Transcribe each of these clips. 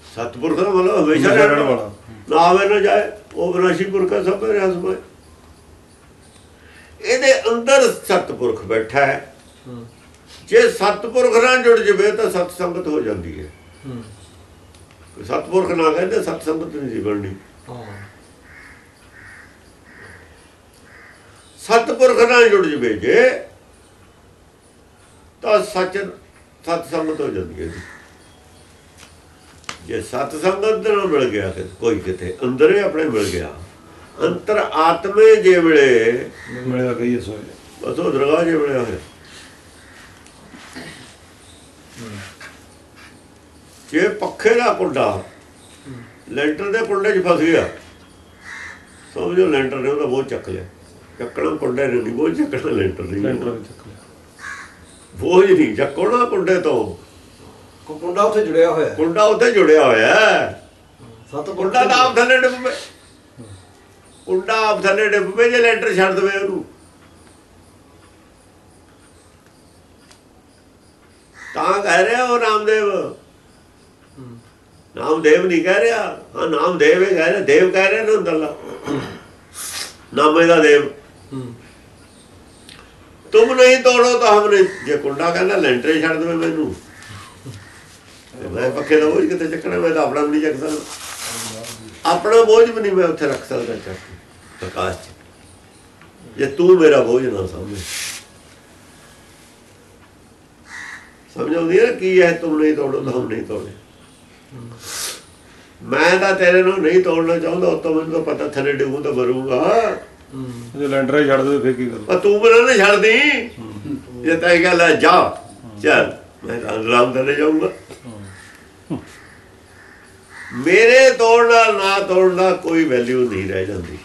ਸਤਿਪੁਰਖ ਦਾ ਮਤਲਬ ਹਮੇਸ਼ਾ ਰਹਿਣ ਵਾਲਾ, ਨਾ ਆਵੇ ਨਾ ਜਾਏ, ਉਹ ਵਿਨਾਸ਼ੀ ਪੁਰਖ ਹੈ, ਸਭ ਮੇਰੇ ਹਸਮਾਏ। ਇਹਦੇ ਅੰਦਰ ਸਤਿਪੁਰਖ ਬੈਠਾ ਹੈ। ਜੇ ਸਤਿਪੁਰਖ ਨਾਲ ਜੁੜ ਜਾਵੇ ਤਾਂ ਸਤ ਸੰਗਤ ਹੋ ਜਾਂਦੀ ਹੈ। ਸਤਿਪੁਰਖ ਨਾ ਕਹਿੰਦੇ ਸਤ ਸੰਗਤ ਨਹੀਂ ਸੀ ਬਣਨੀ। ਸਤਿਪੁਰਖ ਨਾਲ ਜੁੜ ਜਾਵੇ ਜੇ ਤਾਂ ਸਤ ਸੰਗਤ ਹੋ ਜਾਂਦੀ ਹੈ। ਜੇ ਸਤ ਸੰਗਤ ਨਾਲ ਮਿਲ ਗਿਆ ਕੋਈ ਕਿਤੇ ਅੰਦਰ ਆਪਣੇ ਮਿਲ ਗਿਆ, ਅੰਤਰ ਆਤਮੇ ਜੇ ਮਿਲੇ ਮਿਲਿਆ ਕਹੀਏ ਸੋਏ, ਬਸ ਉਹ ਦਰਗਾਹ ਜੇ ਮਿਲਿਆ ਹੋਇਆ। ਜੇ ਪੱਖੇ ਦਾ ਕੁੰਡਾ ਲੈਂਟਰ ਦੇ ਕੁੰਡੇ 'ਚ ਫਸ ਗਿਆ, ਸਮਝੋ ਲੈਂਟਰ ਨੇ ਉਹਦਾ ਬੋਝ ਚੱਕ ਲਿਆ। ਚੱਕਣਾ ਕੁੰਡੇ ਨੇ ਨਹੀਂ, ਬੋਝ ਚੱਕਣਾ ਲੈਂਟਰ ਨਹੀਂ। ਬੋਝ ਨਹੀਂ ਚੱਕਣਾ ਕੁੰਡੇ ਤੋਂ, ਕੁੰਡਾ ਉੱਥੇ ਜੁੜਿਆ ਹੋਇਆ, ਕੁੰਡਾ ਉੱਥੇ ਜੁੜਿਆ ਹੋਇਆ। ਕੁੰਡਾ ਤਾਂ ਆਪ ਥੱਲੇ ਡਿੱਗ ਪਏ, ਕੁੰਡਾ ਆਪ ਥੱਲੇ ਡਿੱਗ ਪਏ ਜੇ ਲੈਂਟਰ ਛੱਡ ਦੇਵੇ ਉਹਨੂੰ। ਤਾਂ ਕਹਿ ਰਿਹਾ ਉਹ ਨਾਮਦੇਵ, ਨਾਮਦੇਵ ਨਹੀਂ ਕਹਿ ਰਿਹਾ। ਹਾਂ ਨਾਮਦੇਵ ਹੀ ਕਹਿ ਰਿਹਾ, ਦੇਵ ਕਹਿ ਰਿਹਾ ਨਾ ਅੰਦਰਲਾ, ਨਾਮੇ ਦਾ ਦੇਵ। ਤੁਮ ਨਹੀਂ ਤੋੜੋ ਤਾਂ ਹਮ ਨਹੀਂ। ਜੇ ਕੁੰਡਾ ਕਹਿੰਦਾ ਲੈਂਟਰ ਛੱਡ ਦੇਵੇ ਮੈਨੂੰ, ਮੈਂ ਪੱਖੇ ਦਾ ਬੋਝ ਕਿਤੇ ਚੱਕਣਾ, ਮੈਂ ਤਾਂ ਆਪਣਾ ਵੀ ਨਹੀਂ ਚੱਕ ਸਕਦਾ। ਆਪਣਾ ਬੋਝ ਵੀ ਨਹੀਂ ਮੈਂ ਉੱਥੇ ਰੱਖ ਸਕਦਾ ਚੱਕ ਕੇ ਪ੍ਰਕਾਸ਼ 'ਚ, ਜੇ ਤੂੰ ਮੇਰਾ ਬੋਝ ਨਾ ਸਮਝ। ਸਮਝ ਆਉਂਦੀ ਹੈ ਕੀ ਹੈ? ਤੁਮ ਨਹੀਂ ਤੋੜੋ ਤਾਂ ਹਮ ਨਹੀਂ ਤੋੜੇ। ਮੈਂ ਤਾਂ ਤੇਰੇ ਨੂੰ ਨਹੀਂ ਤੋੜਨਾ ਚਾਹੁੰਦਾ, ਉਤੋਂ ਮੈਨੂੰ ਤਾਂ ਪਤਾ ਥੱਲੇ ਡਿੱਗੂ ਤਾਂ ਮਰੂੰਗਾ। ਜੇ ਲੈਂਟਰ ਛੱਡ ਦੇ ਫਿਰ ਕੀ ਕਰੂ? ਪਰ ਤੂੰ ਮੈਨੂੰ ਨਹੀਂ ਛੱਡਦੀ। ਜੇ ਤਾਂ ਇਹ ਗੱਲ ਹੈ ਜਾ ਚੱਲ, ਮੈਂ ਤਾਂ ਆਰਾਮ ਥੱਲੇ ਜਾਊਂਗਾ। ਮੇਰੇ ਤੋੜਨਾ ਨਾ ਤੋੜਨਾ ਕੋਈ ਵੈਲਿਊ ਨਹੀਂ ਰਹਿ ਜਾਂਦੀ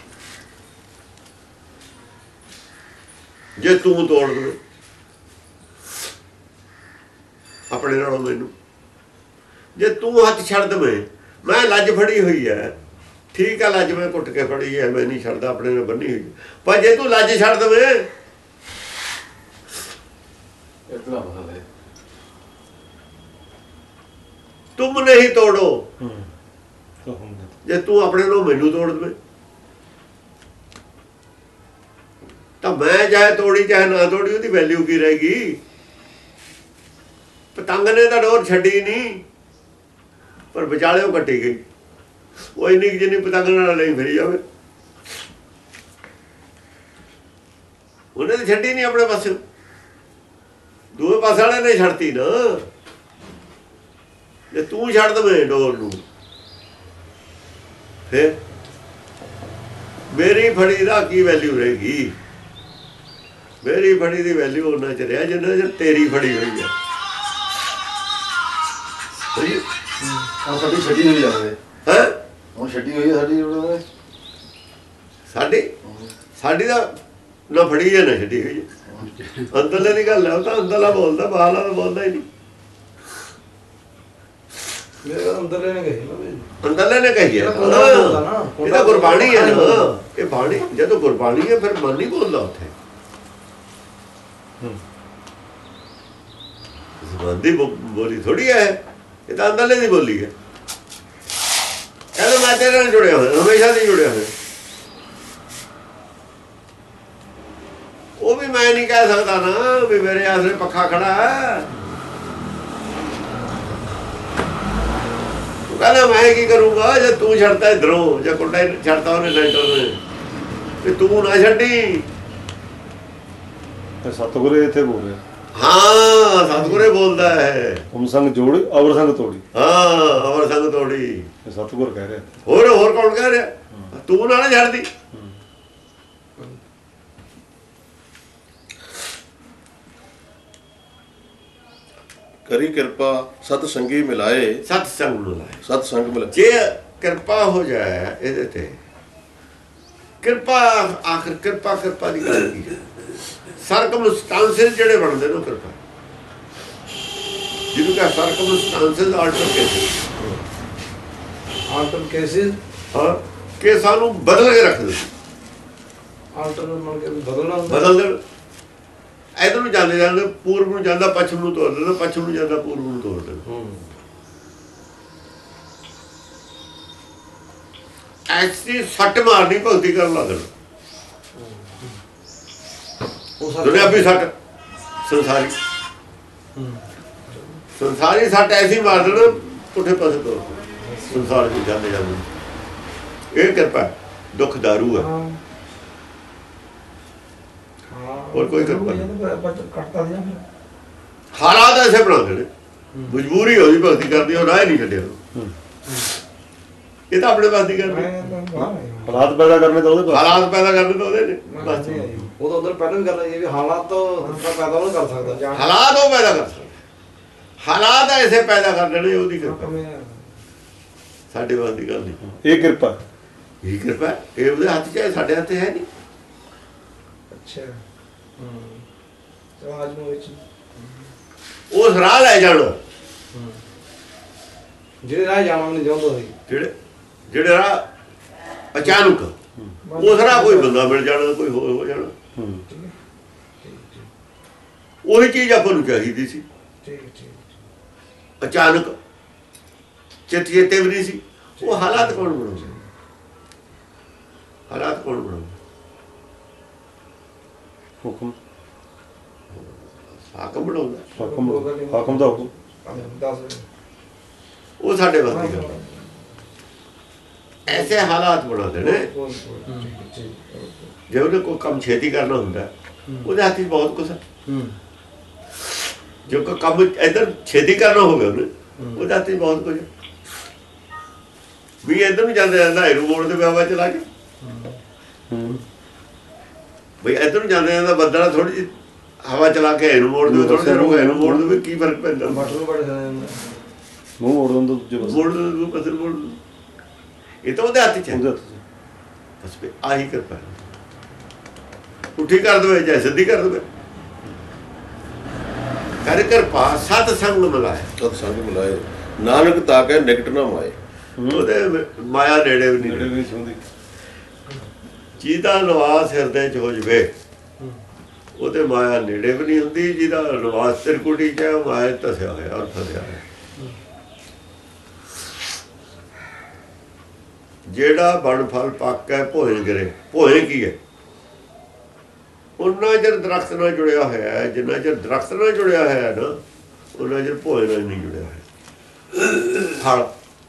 ਜੇ ਤੂੰ ਤੋੜ ਦੇ ਆਪਣੇ ਨਾਲੋਂ ਮੈਨੂੰ। ਜੇ ਤੂੰ ਹੱਥ ਛੱਡ ਦੇਵੇਂ, ਮੈਂ ਲੱਜ ਫੜੀ ਹੋਈ ਹੈ, ਠੀਕ ਹੈ, ਲੱਜ ਮੈਂ ਘੁੱਟ ਕੇ ਫੜੀ ਹੈ, ਮੈਂ ਨਹੀਂ ਛੱਡਦਾ, ਆਪਣੇ ਨਾਲ ਬੰਨੀ ਹੋਈ। ਪਰ ਜੇ ਤੂੰ ਲੱਜ ਛੱਡ ਦੇਵੇਂ, ਤੁਮ ਨਹੀਂ ਤੋੜੋ, ਜੇ ਤੂੰ ਆਪਣੇ ਨੂੰ ਮੈਨੂੰ ਤੋੜ ਦੇਵੇਂ ਤਾਂ ਮੈਂ ਚਾਹੇ ਤੋੜੀ ਚਾਹੇ ਨਾ ਤੋੜੀ, ਉਹਦੀ ਵੈਲਿਊ ਕੀ ਰਹੇਗੀ? ਪਤੰਗ ਨੇ ਤਾਂ ਡੋਰ ਛੱਡੀ ਨਹੀਂ, ਪਰ ਵਿਚਾਲੇ ਉਹ ਕੱਟੀ ਗਈ। ਉਹ ਇੰਨੀ ਕਿ ਜਿੰਨੀ ਪਤੰਗ ਨਾਲ ਲਈ ਫਿਰੀ ਜਾਵੇ, ਉਹਨੇ ਤਾਂ ਛੱਡੀ ਨਹੀਂ ਆਪਣੇ ਪਾਸੇ, ਦੂਏ ਪਾਸੇ ਵਾਲੇ ਨੇ ਛੱਡਤੀ ਨਾ। ਜੇ ਤੂੰ ਛੱਡ ਦੇਵੇਂ ਡੋਰ ਨੂੰ, ਫਿਰ ਮੇਰੀ ਫੜੀ ਦਾ ਕੀ ਵੈਲਿਊ ਰਹੇਗੀ? ਮੇਰੀ ਫੜੀ ਦੀ ਵੈਲਿਊ ਉਹਨਾਂ ਚ ਰਿਹਾ ਜਿੰਨਾ ਚਿਰ ਤੇਰੀ ਫੜੀ ਹੋਈ ਹੈ। ਸਾਡੀ ਛੱਡੀ ਹੋਈ ਜਾਵੇ ਹੈ, ਹੁਣ ਛੱਡੀ ਹੋਈ ਹੈ ਸਾਡੀ ਸਾਡੀ ਦਾ ਨਾ ਫੜੀ ਹੈ ਨਾ ਛੱਡੀ ਹੋਈ ਹੈ। ਅੰਦਰਲੇ ਦੀ ਗੱਲ ਹੈ, ਉਹ ਤਾਂ ਅੰਦਰਲਾ ਬੋਲਦਾ, ਬਾਹਰਲਾ ਤਾਂ ਬੋਲਦਾ ਹੀ ਨਹੀਂ। ਅੰਦਰਲੇ ਨੇ ਕਹੀ, ਅੰਦਰਲੇ ਨੇ ਕਹੀ ਹੈ, ਇਹ ਤਾਂ ਗੁਰਬਾਣੀ ਹੈ ਨਾ। ਇਹ ਬਾਣੀ ਜਦੋਂ ਗੁਰਬਾਣੀ ਹੈ ਫਿਰ ਮਨ ਨਹੀਂ ਬੋਲਦਾ ਉੱਥੇ। ਜ਼ਬਾਨ ਦੀ ਬੋਲੀ ਥੋੜੀ ਹੈ, ਇਹ ਤਾਂ ਅੰਦਰਲੇ ਦੀ ਬੋਲੀ ਹੈ। ਕਹਿੰਦਾ ਮੈਂ ਤੇਰੇ ਨਾਲ ਜੁੜਿਆ ਹੋਇਆ, ਹਮੇਸ਼ਾ ਨਹੀਂ ਜੁੜਿਆ ਹੋਇਆ। ਉਹ ਵੀ ਮੈਂ ਨਹੀਂ ਕਹਿ ਸਕਦਾ ਨਾ ਵੀ ਮੇਰੇ ਆਸਰੇ ਪੱਖਾ ਖੜਾ ਹੈ। ਤੂੰ ਕਹਿੰਦਾ ਮੈਂ ਕੀ ਕਰੂੰਗਾ ਜੇ ਤੂੰ ਛੱਡਦਾ ਇੱਧਰੋਂ, ਜਾਂ ਕੁੰਡਾ ਛੱਡਦਾ ਉਹਨੇ ਲੈਂਟਰ ਨੇ, ਤੇ ਤੂੰ ਨਾ ਛੱਡੀ। ਸਤਿਗੁਰੂ ਇੱਥੇ ਬੋਲ ਰਿਹਾ। ਹਾਂ ਸਤਿਗੁਰੇ ਬੋਲਦਾ ਹੈ, ਤੁਮ ਸੰਗ ਜੋੜੀ ਅਵਰ ਸੰਗ ਤੋੜੀ। ਹਾਂ ਅਵਰ ਸੰਗ ਤੋੜੀ, ਸਤਿਗੁਰ ਕਹਿ ਰਿਹਾ। ਹੋਰ ਕੌਣ ਕਹਿ ਰਿਹਾ? ਤੂੰ ਨਾ ਛੱਡਦੀ। ਕਰੀ ਕਿਰਪਾ ਸਤ ਸੰਗੀ ਮਿਲਾਏ, ਸਤ ਸੰਗ ਮਿਲਾਏ, ਸਤ ਸੰਗ ਮਿਲਾਏ। ਜੇ ਕਿਰਪਾ ਹੋ ਜਾਏ ਇਹਦੇ ਤੇ, ਕਿਰਪਾ ਆਖਰ ਕਿਰਪਾ ਦੀ ਗੱਲ ਕੀ ਹੈ? ਸਰਕਮਸਟੈਂਸਸ ਜਿਹੜੇ ਬਣਦੇ ਨੇ ਕਿਰਪਾ, ਜਿਹਨੂੰ ਕਹ ਸਰਕਮਸਟੈਂਸਸ ਆਲਟਰ ਕੇਸਿਸ, ਹਾਂ ਕਿ ਸਾਨੂੰ ਬਦਲ ਕੇ ਰੱਖ ਦੇ। ਆਲਟਰ ਮੰਨ ਕੇ ਬਦਲਣਾ, ਬਦਲ ਦੇ। ਇੱਧਰ ਨੂੰ ਜਾਂਦੇ ਜਾਂਦੇ ਪੂਰਬ ਨੂੰ ਜਾਂਦਾ, ਪੱਛਮ ਨੂੰ ਤੋੜ ਦਿੰਦਾ, ਪੱਛਮ ਨੂੰ ਜਾਂਦਾ ਪੂਰਬ ਨੂੰ ਤੋੜ ਦਿੰਦਾ। ਐਸੀ ਸੱਟ ਮਾਰਨੀ ਭਗਤੀ ਕਰਨ ਲੱਗਣਾ। ਦੁਨਿਆਵੀ ਸੱਟ, ਸੰਸਾਰੀ ਸੱਟ ਐਸੀ ਮਾਰ ਦੇਣਾ ਪੁੱਠੇ ਪਾਸੇ ਤੋਂ ਸੰਸਾਰ ਵਿੱਚ ਜਾਂਦੇ ਜਾਂਦੇ। ਇਹ ਕਿਰਪਾ, ਦੁੱਖ ਦਾਰੂ ਹੈ, ਹੋਰ ਕੋਈ ਕਿਰਪਾ ਨਹੀਂ। ਹਾਲਾਤ ਐਸੇ ਬਣਾ ਦੇਣੇ, ਮਜਬੂਰੀ ਹੋਈ ਭਗਤੀ ਕਰਦੀ, ਉਹ ਰਾਹ ਨਹੀਂ ਛੱਡਿਆ। ਇਹ ਤਾਂ ਆਪਣੇ ਵਾਸਤੇ ਕਰਦੇ, ਹਾਲਾਤ ਪੈਦਾ ਕਰਨੇ ਤਾਂ ਉਹਦੇ ਹਾਲਾਤ ਪੈਦਾ ਕਰਨੇ ਤਾਂ ਉਹਦੇ ਨੇ ਬਸ। ਉਹ ਤਾਂ ਉਧਰ ਪਹਿਲਾਂ ਵੀ ਗੱਲ ਇਹ ਵੀ ਹਾਲਾਤ ਤਾਂ ਪੈਦਾ ਉਹ ਕਰ ਸਕਦਾ, ਹਾਲਾਤ ਉਹ ਪੈਦਾ ਕਰ ਸਕਦਾ, ਹਾਲਾਤ ਐਸੇ ਪੈਦਾ ਕਰ ਦੇਣੇ, ਉਹਦੀ ਕਿਰਪਾ। ਸਾਡੇ ਵਾਸਤੇ ਦੀ ਗੱਲ ਨਹੀਂ, ਇਹ ਕਿਰਪਾ, ਇਹ ਕਿਰਪਾ, ਇਹ ਉਹਦੇ ਹੱਥ 'ਚ ਹੈ, ਸਾਡੇ ਹੱਥ ਹੈ ਨਹੀਂ। ਅੱਛਾ ਸਮਾਜ ਨੂੰ ਵਿੱਚ ਉਸ ਰਾਹ ਲੈ ਜਾਣਾ ਜਿਹੜੇ ਰਾਹ ਜਾਣਾ ਨਹੀਂ ਚਾਹੁੰਦਾ ਸੀ, ਜਿਹੜੇ ਰਾਹ ਅਚਾਨਕ ਉਸ ਰਾਹ ਕੋਈ ਬੰਦਾ ਮਿਲ ਜਾਣਾ, ਕੋਈ ਹੋਰ ਹੋ ਜਾਣਾ। ਉਹੀ ਚੀਜ਼ ਆਪਾਂ ਨੂੰ ਚਾਹੀਦੀ ਸੀ, ਅਚਾਨਕ ਚੇਤੇ ਵੀ ਨਹੀਂ ਸੀ। ਉਹ ਹਾਲਾਤ ਕੌਣ ਬਣਾਉਂਦਾ? ਹਾਲਾਤ ਕੌਣ ਬਣਾਉਂਦਾ? ਹੁਕਮ, ਹਾਕਮ ਬਣਾਉਂਦਾ। ਹਾਕਮ ਦਾ ਹੁਕਮ, ਉਹ ਸਾਡੇ ਵਾਸਤੇ ਗੱਲ ਐਸੇ ਹਾਲਾਤ ਬਣਾ ਦੇਣੇ। ਜੇ ਉਹਨੇ ਕੋਈ ਕੰਮ ਛੇਤੀ ਕਰਨਾ ਹੁੰਦਾ, ਉਹਦੇ ਹੱਥ 'ਚ ਬਹੁਤ ਕੁਛ ਹੈ। ਜੇ ਕੋਈ ਕੰਮ ਇੱਧਰ ਛੇਤੀ ਕਰਨਾ ਹੋਵੇ, ਉਹਨੇ ਉਹਦੇ ਹੱਥ 'ਚ ਬਹੁਤ ਕੁਝ ਹੈ। ਵੀ ਇੱਧਰ ਨੂੰ ਜਾਂਦੇ ਜਾਂਦਾ ਇਹਨੂੰ ਮੋੜ ਦੇ ਹਵਾ ਚਲਾ ਕੇ, ਬਈ ਇੱਧਰ ਨੂੰ ਜਾਂਦੇ ਜਾਂਦਾ ਬੱਦਲਾ ਥੋੜੀ ਜਿਹੀ ਹਵਾ ਚਲਾ ਕੇ ਇਹਨੂੰ ਮੋੜ ਦੇਵੇ, ਥੋੜਾ ਜਿਹਾ ਰੁਕ ਇਹਨੂੰ ਮੋੜ ਦੇਵੇ, ਕੀ ਫਰਕ ਪੈਂਦਾ? ਮੂੰਹ ਮੋੜ ਦਿੰਦਾ ਦੂਜੇ ਪਾਸੇ, ਮੋੜ ਦੂਜੇ ਪਾਸੇ ਮੋੜ। ਇਹ ਤਾਂ ਉਹਦੇ ਹੱਥ 'ਚ ਹੈ ਬਸ। ਆਹੀ ਕਿਰਪਾ, ਪੁੱਠੀ ਕਰ ਦੇਵੇ ਜਾਂ ਸਿੱਧੀ ਕਰ ਦੇਵੇ। ਕਰ ਕਿਰਪਾ ਸਤ ਸੰਗ ਮਿਲਾਏ, ਸਤ ਸੰਗ ਮਿਲਾਏ, ਨਾਨਕ ਤਾਕੈ ਨਿਕਟ ਨਾ ਮਾਏ। ਉਹਦੇ ਮਾਇਆ ਨੇੜੇ ਵੀ ਨੇੜੇ ਨਹੀਂ। ਨਹੀਂ ਛੂੰਹਦੀ। ਜਿਹਦਾ ਨਿਵਾਸ ਹਿਰਦੇ 'ਚ ਹੋ ਜਵੇ, ਉਹਦੇ ਮਾਇਆ ਨੇੜੇ ਵੀ ਨਹੀਂ ਹੁੰਦੀ। ਜਿਹਦਾ ਨਿਵਾਸ ਤਿਰਕੁਟੀ 'ਚ ਹੈ, ਮਾਇਆ ਧਸਿਆ ਹੋਇਆ ਔਰ ਫਸਿਆ ਹੋਇਆ। ਜਿਹੜਾ ਬਣ ਫਲ ਪੱਕੈ ਭੋਏ ਗਿਰੇ। ਭੋਏ ਕੀ ਹੈ? ਉਹਨਾਂ ਚਿਰ ਦਰਖਤ ਨਾਲ ਜੁੜਿਆ ਹੋਇਆ ਹੈ, ਜਿੰਨਾ ਚਿਰ ਦਰਖਤ ਨਾਲ ਜੁੜਿਆ ਹੋਇਆ ਹੈ ਨਾ, ਉਹਨਾਂ ਚਿਰ ਭੋਏ ਨਾਲ ਨਹੀਂ ਜੁੜਿਆ ਹੋਇਆ। ਫਲ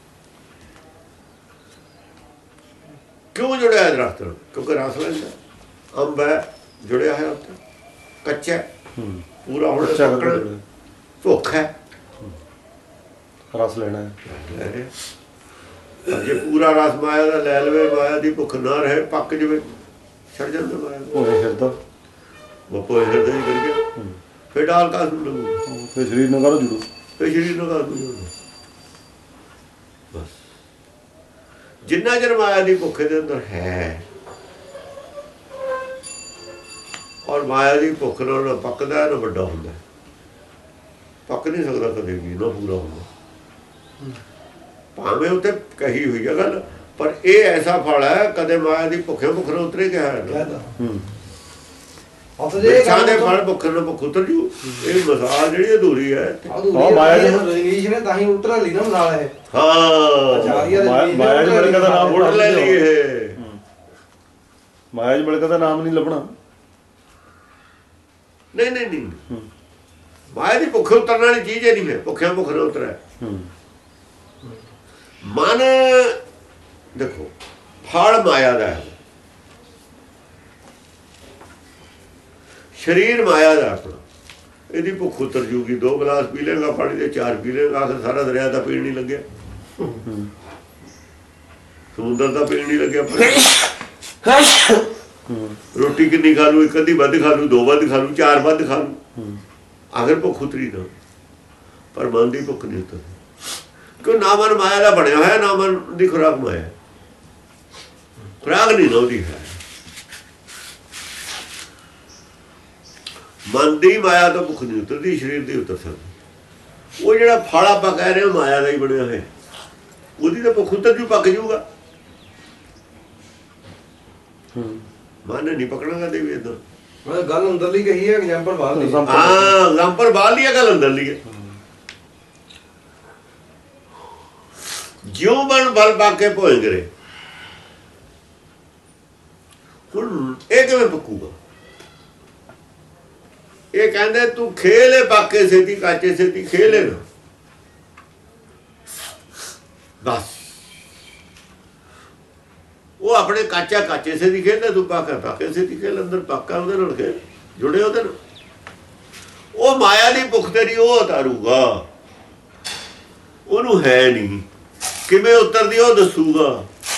ਕਿਉਂ ਜੁੜਿਆ ਹੈ ਦਰਖਤ ਨਾਲ? ਕਿਉਂਕਿ ਰਸ ਲੈਂਦਾ। ਅੰਬ ਹੈ, ਜੁੜਿਆ ਹੈ ਉੱਥੇ, ਕੱਚਾ ਪੂਰਾ ਹੁਣ ਭੁੱਖ ਹੈ, ਰਸ ਲੈਣਾ ਹੈ। ਲੈ ਰਿਹਾ। ਜੇ ਪੂਰਾ ਰਸ ਮਾਇਆ ਦਾ ਲੈ ਲਵੇ, ਮਾਇਆ ਦੀ ਭੁੱਖ ਨਾ ਰਹੇ, ਪੱਕ ਜਵੇ, ਛੱਡ ਜਾਂਦਾ ਮਾਇਆ। ਭੋਏ ਫਿਰਦਾ, ਬਪੋ ਹਿਰਦੇ ਹੀ ਕਰ ਗਿਆ, ਫਿਰ ਡਾਲ ਕਾਸ ਨੂੰ ਲੱਗੂ, ਫਿਰ ਸਰੀਰ ਨਾਲ ਕਾਹਨੂੰ ਜੁੜੂ? ਫਿਰ ਸਰੀਰ ਨਾਲ ਕਾਸ ਨੂੰ ਜੁੜੂ। ਬਸ ਜਿੰਨਾ ਚਿਰ ਮਾਇਆ ਦੀ ਭੁੱਖ ਦੇ ਅੰਦਰ ਹੈ, ਔਰ ਮਾਇਆ ਦੀ ਭੁੱਖ ਨਾਲ ਨਾ ਪੱਕਦਾ ਨਾ ਵੱਡਾ ਹੁੰਦਾ, ਪੱਕ ਨਹੀਂ ਸਕਦਾ ਕਦੇ ਵੀ, ਨਾ ਪੂਰਾ ਹੁੰਦਾ। ਭਾਵੇਂ ਉੱਥੇ ਕਹੀ ਹੋਈ ਹੈ ਗੱਲ, ਪਰ ਇਹ ਐਸਾ ਫਲ ਹੈ ਕਦੇ ਮਾਇਆ ਦੀ ਭੁੱਖੇ ਭੁੱਖ ਨਾਲ ਉਤਰੇ ਗਿਆ ਹੈ। ਦੇ ਫਲ ਭੁੱਖ ਨਾਲ ਭੁੱਖ ਉਤਰ ਜੂ। ਇਹ ਮਿਸਾਲ ਜਿਹੜੀ ਅਧੂਰੀ ਹੈ। ਇੰਗਲਿਸ਼ ਨੇ ਤਾਂ ਹੀ ਉਤਰਾ ਲਈ ਨਾ ਨਾਲ ਹੈ। ਹਾਂ, ਮਾਇਆ ਜੀ ਮਿਲ ਕੇ ਦਾ ਨਾਮ ਉੜ ਲੈ ਲਈ ਇਹ। ਮਾਇਆ ਜੀ ਮਿਲ ਕੇ ਦਾ ਨਾਮ ਨਹੀਂ ਲੱਭਣਾ। ਨਹੀਂ ਮਾਇਆ ਦੀ ਭੁੱਖ ਉਤਰਨ ਵਾਲੀ ਚੀਜ਼ ਨਹੀਂ ਹੈ। ਭੁੱਖਿਆਂ ਭੁੱਖ ਨਾਲ ਉਤਰਿਆ ਮਨ। ਦੇਖੋ ਫਲ ਮਾਇਆ ਦਾ ਹੈ, ਸਰੀਰ ਮਾਇਆ ਦਾ ਆਪਣਾ। ਇਹਦੀ ਭੁੱਖ ਉਤਰ ਜੂਗੀ। 2 ਗਲਾਸ ਪੀ ਲੇਗਾ ਪਾਣੀ ਦੇ, 4 ਪੀ ਲੇਗਾ, ਆਖਰ ਸਾਰਾ ਦਰਿਆ ਦਾ ਪੀਣ ਨਹੀਂ ਲੱਗਿਆ, ਸਮੁੰਦਰ ਦਾ ਪੀਣ ਨਹੀਂ ਲੱਗਿਆ। ਰੋਟੀ ਕਿੰਨੀ ਖਾ ਲੂ? 1 ਅੱਧੀ ਵੱਧ ਖਾ ਲੂ, 2 ਵੱਧ ਖਾ ਲੂ, 4 ਵੱਧ ਖਾ ਲੂ, ਆਖਰ ਭੁੱਖ ਉਤਰੀ ਨਾ। ਪਰ ਮਨ ਦੀ ਭੁੱਖ ਨਹੀਂ ਉਤਰਦੀ, ਕਿਉਂ? ਨਾ ਮਨ ਮਾਇਆ ਦਾ ਬਣਿਆ ਹੋਇਆ, ਨਾ ਮਨ ਦੀ ਖੁਰਾਕ ਮਾਇਆ। ਖੁਰਾਕ ਨਹੀਂ ਨਾ ਉਹਦੀ ਹੈ। ਮਨ ਦੀ ਮਾਇਆ ਤੋਂ ਭੁੱਖ ਨਹੀਂ ਉਤਰਦੀ, ਸਰੀਰ ਦੀ ਉਤਰ ਸਕਦੀ। ਉਹ ਜਿਹੜਾ ਫਲ ਆਪਾਂ ਕਹਿ ਰਹੇ ਹਾਂ ਮਾਇਆ ਦਾ ਹੀ ਬਣਿਆ ਹੋਇਆ, ਉਹਦੀ ਤਾਂ ਭੁੱਖ ਉਤਰ ਜੂ, ਪੱਕ ਜੂਗਾ। ਮਨ ਨੇ ਨਹੀਂ ਪਕੜਨਾ ਕਦੇ ਵੀ ਏਦਾਂ। ਗੱਲ ਅੰਦਰਲੀ ਕਹੀ ਹੈ, ਐਗਜ਼ਾਮਪਲ ਬਾਹਰ ਲਈ। ਹਾਂ, ਐਗਜ਼ਾਮਪਲ ਬਾਹਰ ਲਈ, ਗੱਲ ਅੰਦਰਲੀ ਹੈ। ਜਿਉਂ ਬਣ ਬਲ ਪਾ ਕੇ ਭੋਏ ਕਰੇ, ਇਹ ਕਿਵੇਂ ਪੱਕੂਗਾ? ਇਹ ਕਹਿੰਦੇ ਤੂੰ ਖੇਲੇ ਪਾਕੇ ਸੇਤੀ ਕਾਚੇ ਸੇਤੀ ਖੇਲੇ ਨਾ ਬਸ। ਉਹ ਆਪਣੇ ਕਾਚੇ ਸੇਤੀ ਖੇਲਦਾ, ਤੂੰ ਪਾਕੇ ਸੇਤੀ ਖੇਲ। ਅੰਦਰ ਪਾਕਾ ਉਹਦੇ ਨਾਲ ਖੇਲ, ਜੁੜੇ ਉਹਦੇ ਨਾਲ। ਉਹ ਮਾਇਆ ਦੀ ਭੁੱਖ ਤੇਰੀ ਉਹ ਉਤਾਰੂਗਾ, ਉਹਨੂੰ ਹੈ ਨਹੀਂ। ਕਿਵੇਂ ਉਤਰਦੀ ਉਹ ਦੱਸੂਗਾ।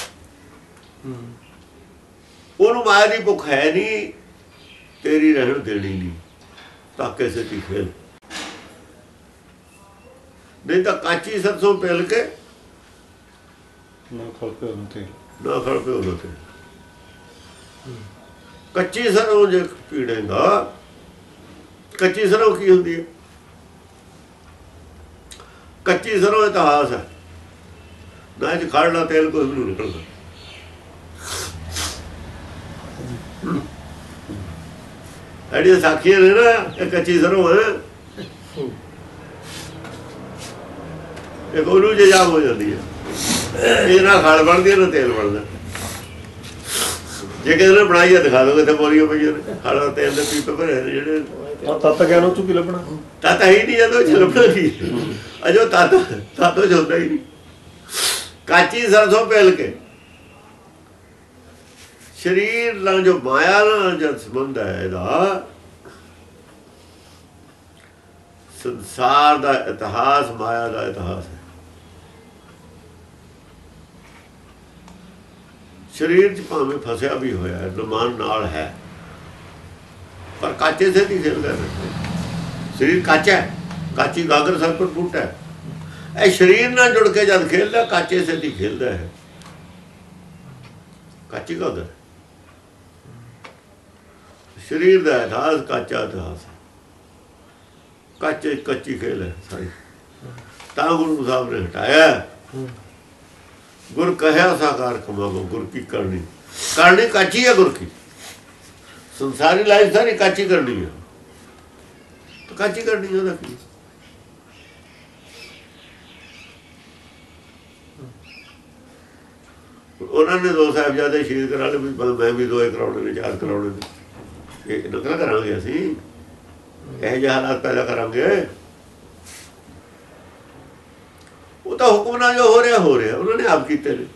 ਉਹਨੂੰ ਮਾਇਆ ਦੀ ਭੁੱਖ ਹੈ ਨਹੀਂ, ਤੇਰੀ ਰਹਿਣ ਦੇਣੀ ਨਹੀਂ। ਪਾਕੇ ਸੇਤੀ ਖੇਲ, ਨਹੀਂ ਤਾਂ ਕਾਚੀ ਸਰਸੋਂ ਪਿਲ ਕੇ ਨਾ ਖਲ ਪਿਓ ਤੇ ਨਾ ਖਲ ਪਿਓ ਤੇ। ਕੱਚੀ ਸਰੋਂ ਜੇ ਪੀੜੇਗਾ, ਕੱਚੀ ਸਰੋਂ ਕੀ ਹੁੰਦੀ ਹੈ? ਕੱਚੀ ਸਰੋਂ ਇਤਿਹਾਸ ਹੈ ਨਾ, ਇਹ ਖੜਨਾ ਤੇਲ ਕੁਝ ਨਹੀਂ ਨਿਕਲਦਾ। ਜਿਹੜੀਆਂ ਸਾਖੀਆਂ ਨੇ ਨਾ, ਇਹ ਕੱਚੀ ਸਰੋਂ ਹੈ। ਇਹ ਗੋਲੂ ਜੇ ਜਾਮ ਹੋ ਜਾਂਦੀ ਹੈ, ਇਹ ਨਾ ਖਲ ਬਣਦੀ ਨਾ ਤੇਲ ਬਣਦਾ। ਜੇ ਕਿਸੇ ਨੇ ਬਣਾਈ ਹੈ ਦਿਖਾ ਦੋਗੇ ਤੇ ਬੋਲੀਆਂ ਪਈਆਂ ਨੇ, ਖਲ ਤੇਲ ਦੇ ਪੀਪੇ ਭਰੇ ਨੇ ਜਿਹੜੇ। ਤੱਤ ਗਿਆਨ ਉਹ 'ਚੋਂ ਕੀ ਲੱਭਣਾ? ਤੱਤ ਹੈ ਹੀ ਨਹੀਂ, ਜਦੋਂ ਲੱਭਣਾ ਕੀ ਅਜੋ ਤੱਤ ਹੁੰਦਾ ਹੀ ਨਹੀਂ। ਕਾਚੀ ਸਰਸੋਂ ਪਿਲ ਕੇ ਸਰੀਰ ਨਾਲ ਜੋ ਮਾਇਆ ਨਾਲ ਜਦ ਸੰਬੰਧ ਹੈ ਇਹਦਾ, ਸੰਸਾਰ ਦਾ ਇਤਿਹਾਸ ਮਾਇਆ ਦਾ ਇਤਿਹਾਸ ਹੈ। ਸਰੀਰ 'ਚ ਭਾਵੇਂ ਫਸਿਆ ਵੀ ਹੋਇਆ ਹੈ, ਮਨ ਨਾਲ ਹੈ, ਪਰ ਕਾਚੇ ਸੇ ਨਹੀਂ ਖੇਲਦਾ। ਸਰੀਰ ਕਾਚਾ ਹੈ, ਕਾਚੀ ਗਾਗਰ ਸਰ ਪਰ ਫੁੱਟ ਹੈ। ਇਹ ਸਰੀਰ ਨਾਲ ਜੁੜ ਕੇ ਜਦ ਖੇਲਦਾ, ਕਾਚੇ ਸੇ ਨਹੀਂ ਖੇਲਦਾ ਹੈ। ਕਾਚੀ ਗਾਗਰ ਸਰੀਰ ਦਾ ਇਤਿਹਾਸ ਕਾਚਾ ਇਤਿਹਾਸ ਹੈ। ਕੱਚੀ ਖੇਲ ਹੈ ਸਾਰੀ। ਤਾਂ ਗੁਰੂ ਸਾਹਿਬ ਨੇ ਹਟਾਇਆ। ਗੁਰ ਕਹਿਆ ਸਾਕਾਰ ਕਮਾਵੋ, ਗੁਰ ਕੀ ਕਰਨੀ ਕਾਚੀ ਹੈ। ਗੁਰ ਕੀ ਸੰਸਾਰੀ ਲਾਈਫ ਸਾਰੀ ਕਾਚੀ ਕਰਨੀ ਹੈ। ਤਾਂ ਕਾਚੀ ਕਰਨੀ ਉਹਦਾ ਕੀ? ਉਹਨਾਂ ਨੇ 2 ਸਾਹਿਬਜ਼ਾਦੇ ਸ਼ਹੀਦ ਕਰਾ ਲਏ, ਮੈਂ ਵੀ 2 ਕਰਾਉਣੇ ਨੇ, 4 ਕਰਾਉਣੇ ਨੇ। ਇਹ ਨਕਲ ਕਰਾਂਗੇ ਅਸੀਂ, ਇਹੋ ਜਿਹੇ ਹਾਲਾਤ ਪੈਦਾ ਕਰਾਂਗੇ। ਉਹ ਤਾਂ ਹੁਕਮ ਨਾਲ ਜੋ ਹੋ ਰਿਹਾ ਉਹਨਾਂ ਨੇ ਆਪ ਕੀਤੇ ਨੇ।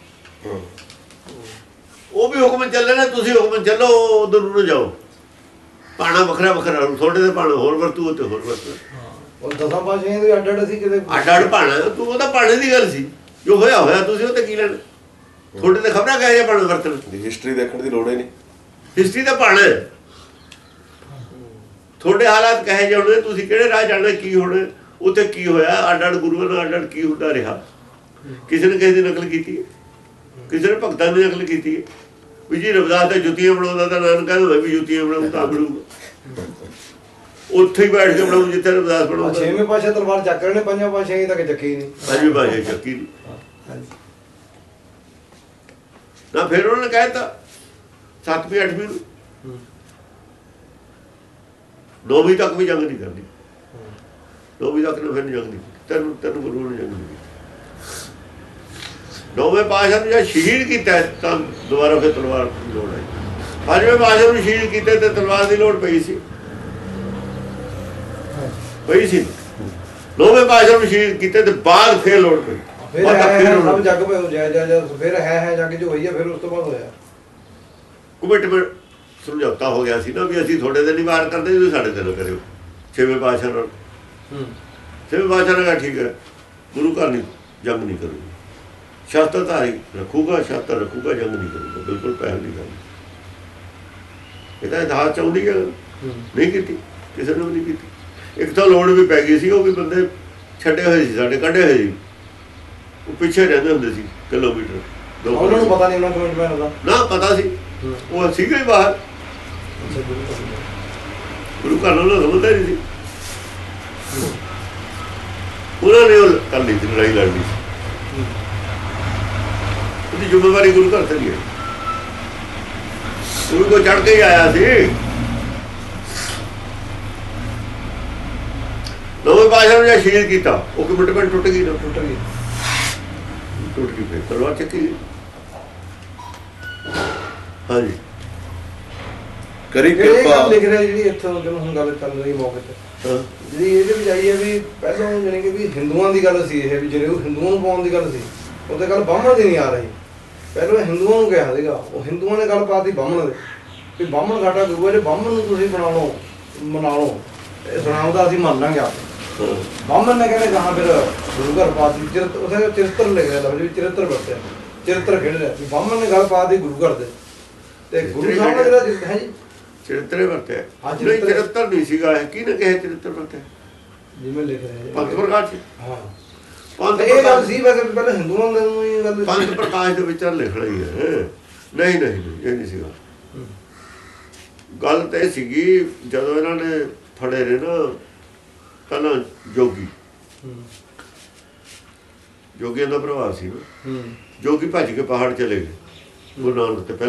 ਉਹ ਵੀ ਹੁਕਮ ਚੱਲੇ ਨੇ, ਤੁਸੀਂ ਹੁਕਮ ਚੱਲੋ, ਉਧਰ ਨੂੰ ਜਾਓ। ਪਾਣਾ ਵੱਖਰਾ ਤੁਹਾਡੇ ਤੇ ਪਾਣਾ ਹੋਰ ਵਰਤੂ ਤੇ ਹੋਰ ਵਰਤੂ। ਉਹ ਦਸਾਂ ਪਾਸ਼ੀਆਂ ਦੇ ਅੱਡ ਸੀ ਕਿਤੇ ਅੱਡ ਪਾਣਾ। ਤੂੰ ਉਹਦਾ ਪਾਣੇ ਦੀ ਗੱਲ ਸੀ, ਜੋ ਹੋਇਆ ਤੁਸੀਂ ਉਹ ਤੇ ਕੀ ਲੈਣਾ? ਤੁਹਾਡੇ ਤੇ ਖਬਰਾਂ ਕਹੇ ਜੇ ਪਾਣਾ ਵਰਤਣ ਦੀ ਹਿਸਟਰੀ ਦੇਖਣ ਦੀ ਲੋੜ ਹੀ ਨਹੀਂ। ਹਿਸਟਰੀ ਦਾ ਪਾਣਾ ਤੁਹਾਡੇ ਹਾਲਾਤ ਕਹੇ ਜੇ ਹੋਣੇ, ਤੁਸੀਂ ਕਿਹੜੇ ਰਾਹ ਜਾਣਾ, ਕੀ ਹੋਣਾ, ਉੱਥੇ ਕੀ ਹੋਇਆ। ਅੱਡ ਗੁਰੂਆਂ ਨਾਲ ਅੱਡ ਕੀ ਹੁੰਦਾ ਰਿਹਾ। ਕਿਸੇ ਨੇ ਕਿਸੇ ਦੀ ਨਕਲ ਕੀਤੀ ਹੈ, ਕਿਸੇ ਨੇ ਭਗਤਾਂ ਦੀ ਨਕਲ ਕੀਤੀ ਹੈ। ਵੀ ਜੀ ਰਵਿਦਾਸ ਤਾਂ ਜੁੱਤੀਆਂ ਬਣਾਉਂਦਾ, ਤਾਂ ਨਾਨਕ ਕਹਿੰਦਾ ਮੈਂ ਵੀ ਜੁੱਤੀਆਂ ਬਣਾਉਂ ਤਾਂ ਬਣੂਗਾ। ਉੱਥੇ ਹੀ ਬੈਠ ਕੇ ਬਣਾਉਂ ਜਿੱਥੇ ਰਵਿਦਾਸ ਬਣਾਉਂਦਾ। 6ਵੇਂ ਪਾਸ਼ਾ ਤਲਵਾਰ ਚੱਕ ਰਹੇ ਨੇ, 5ਵੇਂ ਪਾਸ਼ਾ ਤੱਕ ਚੱਕੀ ਨਹੀਂ। 5ਵੇਂ ਪਾਸ਼ਾ ਚੱਕੀ ਨਹੀਂ ਨਾ। ਫਿਰ ਉਹਨਾਂ ਨੇ ਕਹਿ ਦਿੱਤਾ 7ਵੀਂ 8ਵੀਂ ਨੂੰ, 9ਵੀਂ ਤੱਕ ਵੀ ਜੰਗ ਨਹੀਂ ਕਰਨੀ। 9ਵੀਂ ਤੱਕ ਨੇ ਫਿਰ ਜੰਗ ਨਹੀਂ ਕੀਤੀ। ਤਿੰਨ ਗੁਰੂ ਨੇ ਜੰਗ ਨਹੀਂ ਕੀਤੀ। 9ਵੇਂ ਪਾਸ਼ਾ ਨੂੰ ਜਦ ਸ਼ਹੀਦ ਕੀਤਾ ਤਾਂ ਦੁਬਾਰਾ ਫਿਰ ਤਲਵਾਰ ਦੀ ਲੋੜ ਆਈ। 5ਵੇਂ ਪਾਸ਼ਾ ਨੂੰ ਸ਼ਹੀਦ ਕੀਤੇ ਤੇ ਤਲਵਾਰ ਦੀ ਲੋੜ ਪਈ ਸੀ। 9ਵੇਂ ਪਾਸ਼ਾ ਨੂੰ ਸ਼ਹੀਦ ਕੀਤੇ ਤੇ ਬਾਅਦ ਫਿਰ ਲੋੜ ਪਈ। ਫਿਰ ਸਭ ਜੱਗ ਪਏ ਫਿਰ ਹੈ ਜੱਗ ਜੋ ਹੋਈ ਹੈ। ਫਿਰ ਉਸ ਤੋਂ ਬਾਅਦ ਹੋਇਆ ਕਮਿਟਮੈਂਟ, ਸਮਝੌਤਾ ਹੋ ਗਿਆ ਸੀ ਨਾ ਵੀ ਅਸੀਂ ਤੁਹਾਡੇ ਤੇ ਨਹੀਂ ਵਾਰ ਕਰਦੇ, ਤੁਸੀਂ ਸਾਡੇ ਤੇ ਨਾ ਕਰਿਓ। 6ਵੇਂ ਪਾਤਸ਼ਾਹ ਨਾਲ 6ਵੇਂ ਪਾਤਸ਼ਾਹ ਨੇ ਕਿਹਾ ਠੀਕ ਹੈ, ਗੁਰੂ ਘਰ ਨਹੀਂ ਜੰਗ ਨਹੀਂ ਕਰੂਗਾ, ਸ਼ਾਸਤਰਧਾਰੀ ਰੱਖੂਗਾ, ਸ਼ਾਸਤਰ ਰੱਖੂਗਾ, ਜੰਗ ਨਹੀਂ ਕਰੂਗਾ। ਬਿਲਕੁਲ ਪਹਿਲ ਨਹੀਂ ਕਰਨੀ। ਇਹ ਤਾਂ ਇਤਿਹਾਸ ਚਾਹੁੰਦੀ ਹੈ, ਨਹੀਂ ਕੀਤੀ, ਕਿਸੇ ਨੇ ਵੀ ਨਹੀਂ ਕੀਤੀ। ਇੱਕ ਤਾਂ ਲੋੜ ਵੀ ਪੈ ਗਈ ਸੀ, ਉਹ ਵੀ ਬੰਦੇ ਛੱਡੇ ਹੋਏ ਸੀ, ਸਾਡੇ ਕੱਢੇ ਹੋਏ ਸੀ। ਉਹ ਪਿੱਛੇ ਰਹਿੰਦੇ ਹੁੰਦੇ ਸੀ ਕਿਲੋਮੀਟਰ। ਉਹਨਾਂ ਨੂੰ ਪਤਾ ਨਹੀਂ ਉਹਨਾਂ ਕਮਿਟਮੈਂਟ ਦਾ ਨਾ ਪਤਾ ਸੀ, ਉਹ ਸੀਗੇ ਹੀ ਬਾਹਰ। ਗੁਰੂ ਘਰ ਨੂੰ ਸਮਝਦਾ ਨਹੀਂ ਸੀ। ਉਹਨਾਂ ਨੇ ਉਹ ਕਰ ਲਈ ਸੀ, ਲੜਾਈ ਲੜ ਲਈ ਸੀ। ਉਹਦੀ ਜ਼ਿੰਮੇਵਾਰੀ ਗੁਰੂ ਘਰ ਤੇ ਨਹੀਂ ਹੈ। ਗੁਰੂ ਕੋ ਚੜ੍ਹ ਕੇ ਹੀ ਆਇਆ ਸੀ। 9ਵੇਂ ਪਾਤਸ਼ਾਹ ਨੂੰ ਸ਼ਹੀਦ ਕੀਤਾ, ਉਹ ਕਮਿਟਮੈਂਟ ਟੁੱਟ ਗਈ ਨਾ, ਟੁੱਟ ਗਈ ਫਿਰ ਤਲਵਾਰ ਚੱਕੀ ਗਈ। ਹਾਂਜੀ ਕਰੀ ਇਹ ਗੱਲ ਕਿਰਪਾ ਲਿਖ ਰਿਹਾ ਜਿਹੜੀ ਇੱਥੋਂ ਜਦੋਂ ਹੁਣ ਗੱਲ ਚੱਲ ਰਹੀ ਮੌਕੇ ਤੇ ਹਾਂ। ਜਿਹੜੀ ਇਹਦੇ ਵਿੱਚ ਆਈ ਹੈ ਵੀ ਪਹਿਲਾਂ ਜਾਣੀ ਕਿ ਵੀ ਹਿੰਦੂਆਂ ਦੀ ਗੱਲ ਸੀ ਇਹ ਵੀ ਜਿਹੜੇ ਉਹ ਹਿੰਦੂਆਂ ਨੂੰ ਪਾਉਣ ਦੀ ਗੱਲ ਸੀ ਉਹ ਤੇ ਗੱਲ ਬਾਹਮਣ ਦੀ ਨਹੀਂ ਆ ਰਹੀ। ਪਹਿਲਾਂ ਹਿੰਦੂਆਂ ਨੂੰ ਕਿਹਾ ਸੀਗਾ, ਉਹ ਹਿੰਦੂਆਂ ਨੇ ਗੱਲ ਪਾਤੀ ਬਾਹਮਣ ਦੇ ਵੀ ਬਾਹਮਣ ਸਾਡਾ ਗੁਰੂ ਹੈ, ਜੇ ਬਾਹਮਣ ਨੂੰ ਤੁਸੀਂ ਬਣਾ ਲਓ ਮਨਾ ਲਓ ਇਹ ਸੁਣਾਉਂਦਾ ਅਸੀਂ ਮੰਨ ਲਾਂਗੇ ਆਪ। ਬਾਹਮਣ ਨੇ ਕਹਿੰਦੇ ਕਹਾਂ ਫਿਰ ਗੁਰੂ ਘਰ ਪਾਤੀ ਚਰਿੱਤਰ ਲਿਖ ਰਿਹਾ ਲਫ਼ਜ਼ ਵੀ ਚਰਿੱਤਰ ਵਰਤਿਆ, ਚਰਿੱਤਰ ਖੇਡ ਰਿਹਾ ਵੀ ਬਾਹਮਣ ਨੇ ਗੱਲ ਪਾਤੀ ਗੁਰੂ ਘਰ ਦੇ ਤੇ ਗੁਰੂ ਸਾਹਿਬ ਨੇ ਜਿਹੜਾ ਹੈ ਜੀ ਚਰਿੱਤਰੇ ਵਰਤਿਆ ਹਾਂ, ਨਹੀਂ ਚਰਿੱਤਰ ਨਹੀਂ ਸੀਗਾ ਕਿਹਨੇ ਕਿਹਾ ਚਰਿੱਤਰ ਵਰਤਿਆ ਜਿਵੇਂ ਲਿਖ ਰਿਹਾ ਪੰਥ ਪ੍ਰਕਾਸ਼ ਚ ਹਾਂ ਪੰਥ ਇਹ ਗੱਲ ਪ੍ਰਕਾਸ਼ ਸੀ ਵੈਸੇ ਪਹਿਲਾਂ ਹਿੰਦੂਆਂ ਨੂੰ ਇਹ ਗੱਲ ਪੰਥ ਪ੍ਰਕਾਸ਼ ਦੇ ਵਿੱਚ ਲਿਖਣਾ ਹੀ ਹੈ। ਨਹੀਂ ਇਹ ਨਹੀਂ ਸੀਗਾ। ਗੱਲ ਤਾਂ ਇਹ ਸੀਗੀ ਜਦੋਂ ਇਹਨਾਂ ਨੇ ਫੜੇ ਨੇ ਨਾ ਪਹਿਲਾਂ ਜੋਗੀਆਂ ਦਾ ਪ੍ਰਭਾਵ ਸੀ ਨਾ। ਜੋਗੀ ਭੱਜ ਕੇ ਪਹਾੜ ਚਲੇ ਗਏ ਗੁਰੂ ਨਾਨਕ ਤੇ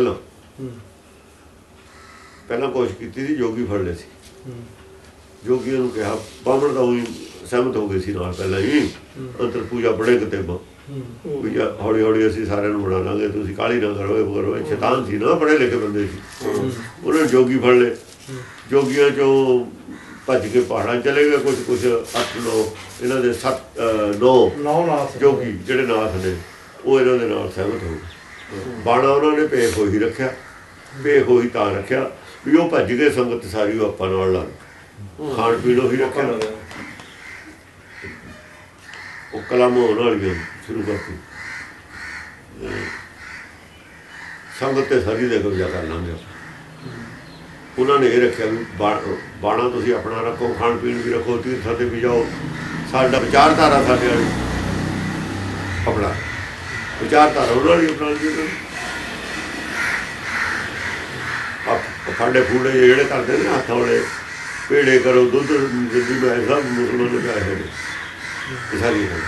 ਪਹਿਲਾਂ ਕੋਸ਼ਿਸ਼ ਕੀਤੀ ਸੀ, ਜੋਗੀ ਫੜ ਲਏ ਸੀ। ਜੋਗੀਆਂ ਨੂੰ ਕਿਹਾ ਬਾਹਮਣ ਦਾ ਉਹੀ ਸਹਿਮਤ ਹੋ ਗਏ ਸੀ ਨਾਲ ਪਹਿਲਾਂ ਹੀ ਅੰਤਰ ਪੂਜਾ ਬੜੇ ਕਿਤੇ ਵੀ ਹੌਲੀ ਹੌਲੀ ਅਸੀਂ ਸਾਰਿਆਂ ਨੂੰ ਬਣਾ ਲਾਂਗੇ, ਤੁਸੀਂ ਕਾਹਲੀ ਨਾ ਕਰੋ ਸ਼ੈਤਾਨ ਸੀ ਨਾ, ਪੜ੍ਹੇ ਲਿਖੇ ਬੰਦੇ ਸੀ। ਉਹਨਾਂ ਨੇ ਜੋਗੀ ਫੜ ਲਏ, ਜੋਗੀਆਂ ਚੋਂ ਭੱਜ ਕੇ ਪਹਾੜਾਂ ਚਲੇ ਗਏ। ਕੁਛ 8-9 ਇਹਨਾਂ ਦੇ 9 ਜੋਗੀ ਜਿਹੜੇ ਨਾਥ ਨੇ ਉਹ ਇਹਨਾਂ ਦੇ ਨਾਲ ਸਹਿਮਤ ਹੋ ਗਏ। ਬਾਣਾ ਉਹਨਾਂ ਨੇ ਭੇਖ ਉਹੀ ਰੱਖਿਆ, ਭੇਖ ਉਹੀ ਤਾਂ ਰੱਖਿਆ ਵੀ ਉਹ ਭੱਜ ਗਏ, ਸੰਗਤ ਸਾਰੀ ਉਹ ਆਪਾਂ ਨਾਲ ਲਾ ਖਾਣ ਪੀਣ ਉਹੀ ਰੱਖਿਆ, ਉਹ ਕਲਮ ਹੋਣ ਵਾਲੀਆਂ ਸ਼ੁਰੂ ਕਰਤੀ ਸੰਗਤ ਤੇ ਸਾਰੀ ਦੇ ਕਬਜ਼ਾ ਕਰ ਲਾਂਗੇ। ਉਹਨਾਂ ਨੇ ਇਹ ਰੱਖਿਆ ਵੀ ਬਾਣਾ ਤੁਸੀਂ ਆਪਣਾ ਰੱਖੋ, ਖਾਣ ਪੀਣ ਵੀ ਰੱਖੋ, ਤੀਰਥਾਂ ਤੇ ਵੀ ਜਾਓ, ਸਾਡਾ ਵਿਚਾਰਧਾਰਾ ਸਾਡੇ ਵਾਲੀ ਆਪਣਾ ਵਿਚਾਰਧਾਰਾ ਉਹਨਾਂ ਦੀ ਆਪਣਾ ਫਾਂਡੇ ਫੂਡੇ ਜਿਹੜੇ ਕਰਦੇ ਨੇ ਹੱਥ ਵਾਲੇ ਪੇੜੇ ਕਰੋ, ਦੁੱਧ ਦਿੱਤੀ ਮੈਂ ਸਭ ਮੁਸਲਮਾਨ ਨੂੰ ਚਾਹੇ ਨੇ ਇਹ ਸਾਰੀ ਗੱਲ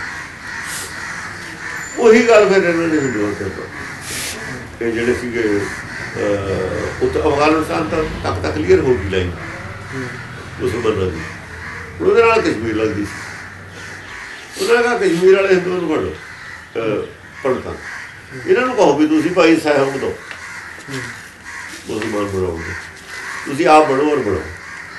ਉਹੀ ਗੱਲ ਫਿਰ ਇਹਨਾਂ ਨੇ ਹਿੰਦੂਆਂ ਤੇ ਇਹ ਜਿਹੜੇ ਸੀਗੇ ਉੱਥੇ ਅਫਗਾਨਿਸਤਾਨ ਤੱਕ ਕਲੀਅਰ ਹੋ ਗਈ ਲਾਈਨ ਮੁਸਲਮਾਨਾਂ ਦੀ। ਉਹਦੇ ਨਾਲ ਕਸ਼ਮੀਰ ਲੱਗਦੀ ਸੀ। ਉਹਨਾਂ ਦਾ ਕਸ਼ਮੀਰ ਵਾਲੇ ਹਿੰਦੂਆਂ ਨੂੰ ਫੜੋ ਪੰਡਤਾਂ, ਇਹਨਾਂ ਨੂੰ ਕਹੋ ਵੀ ਤੁਸੀਂ ਭਾਈ ਸਹਿਯੋਗ ਦਿਓ ਮੁਸਲਮਾਨ ਬਣਾਓਗੇ, ਤੁਸੀਂ ਆਪ ਬਣੋ ਔਰ ਬਣਾਓ।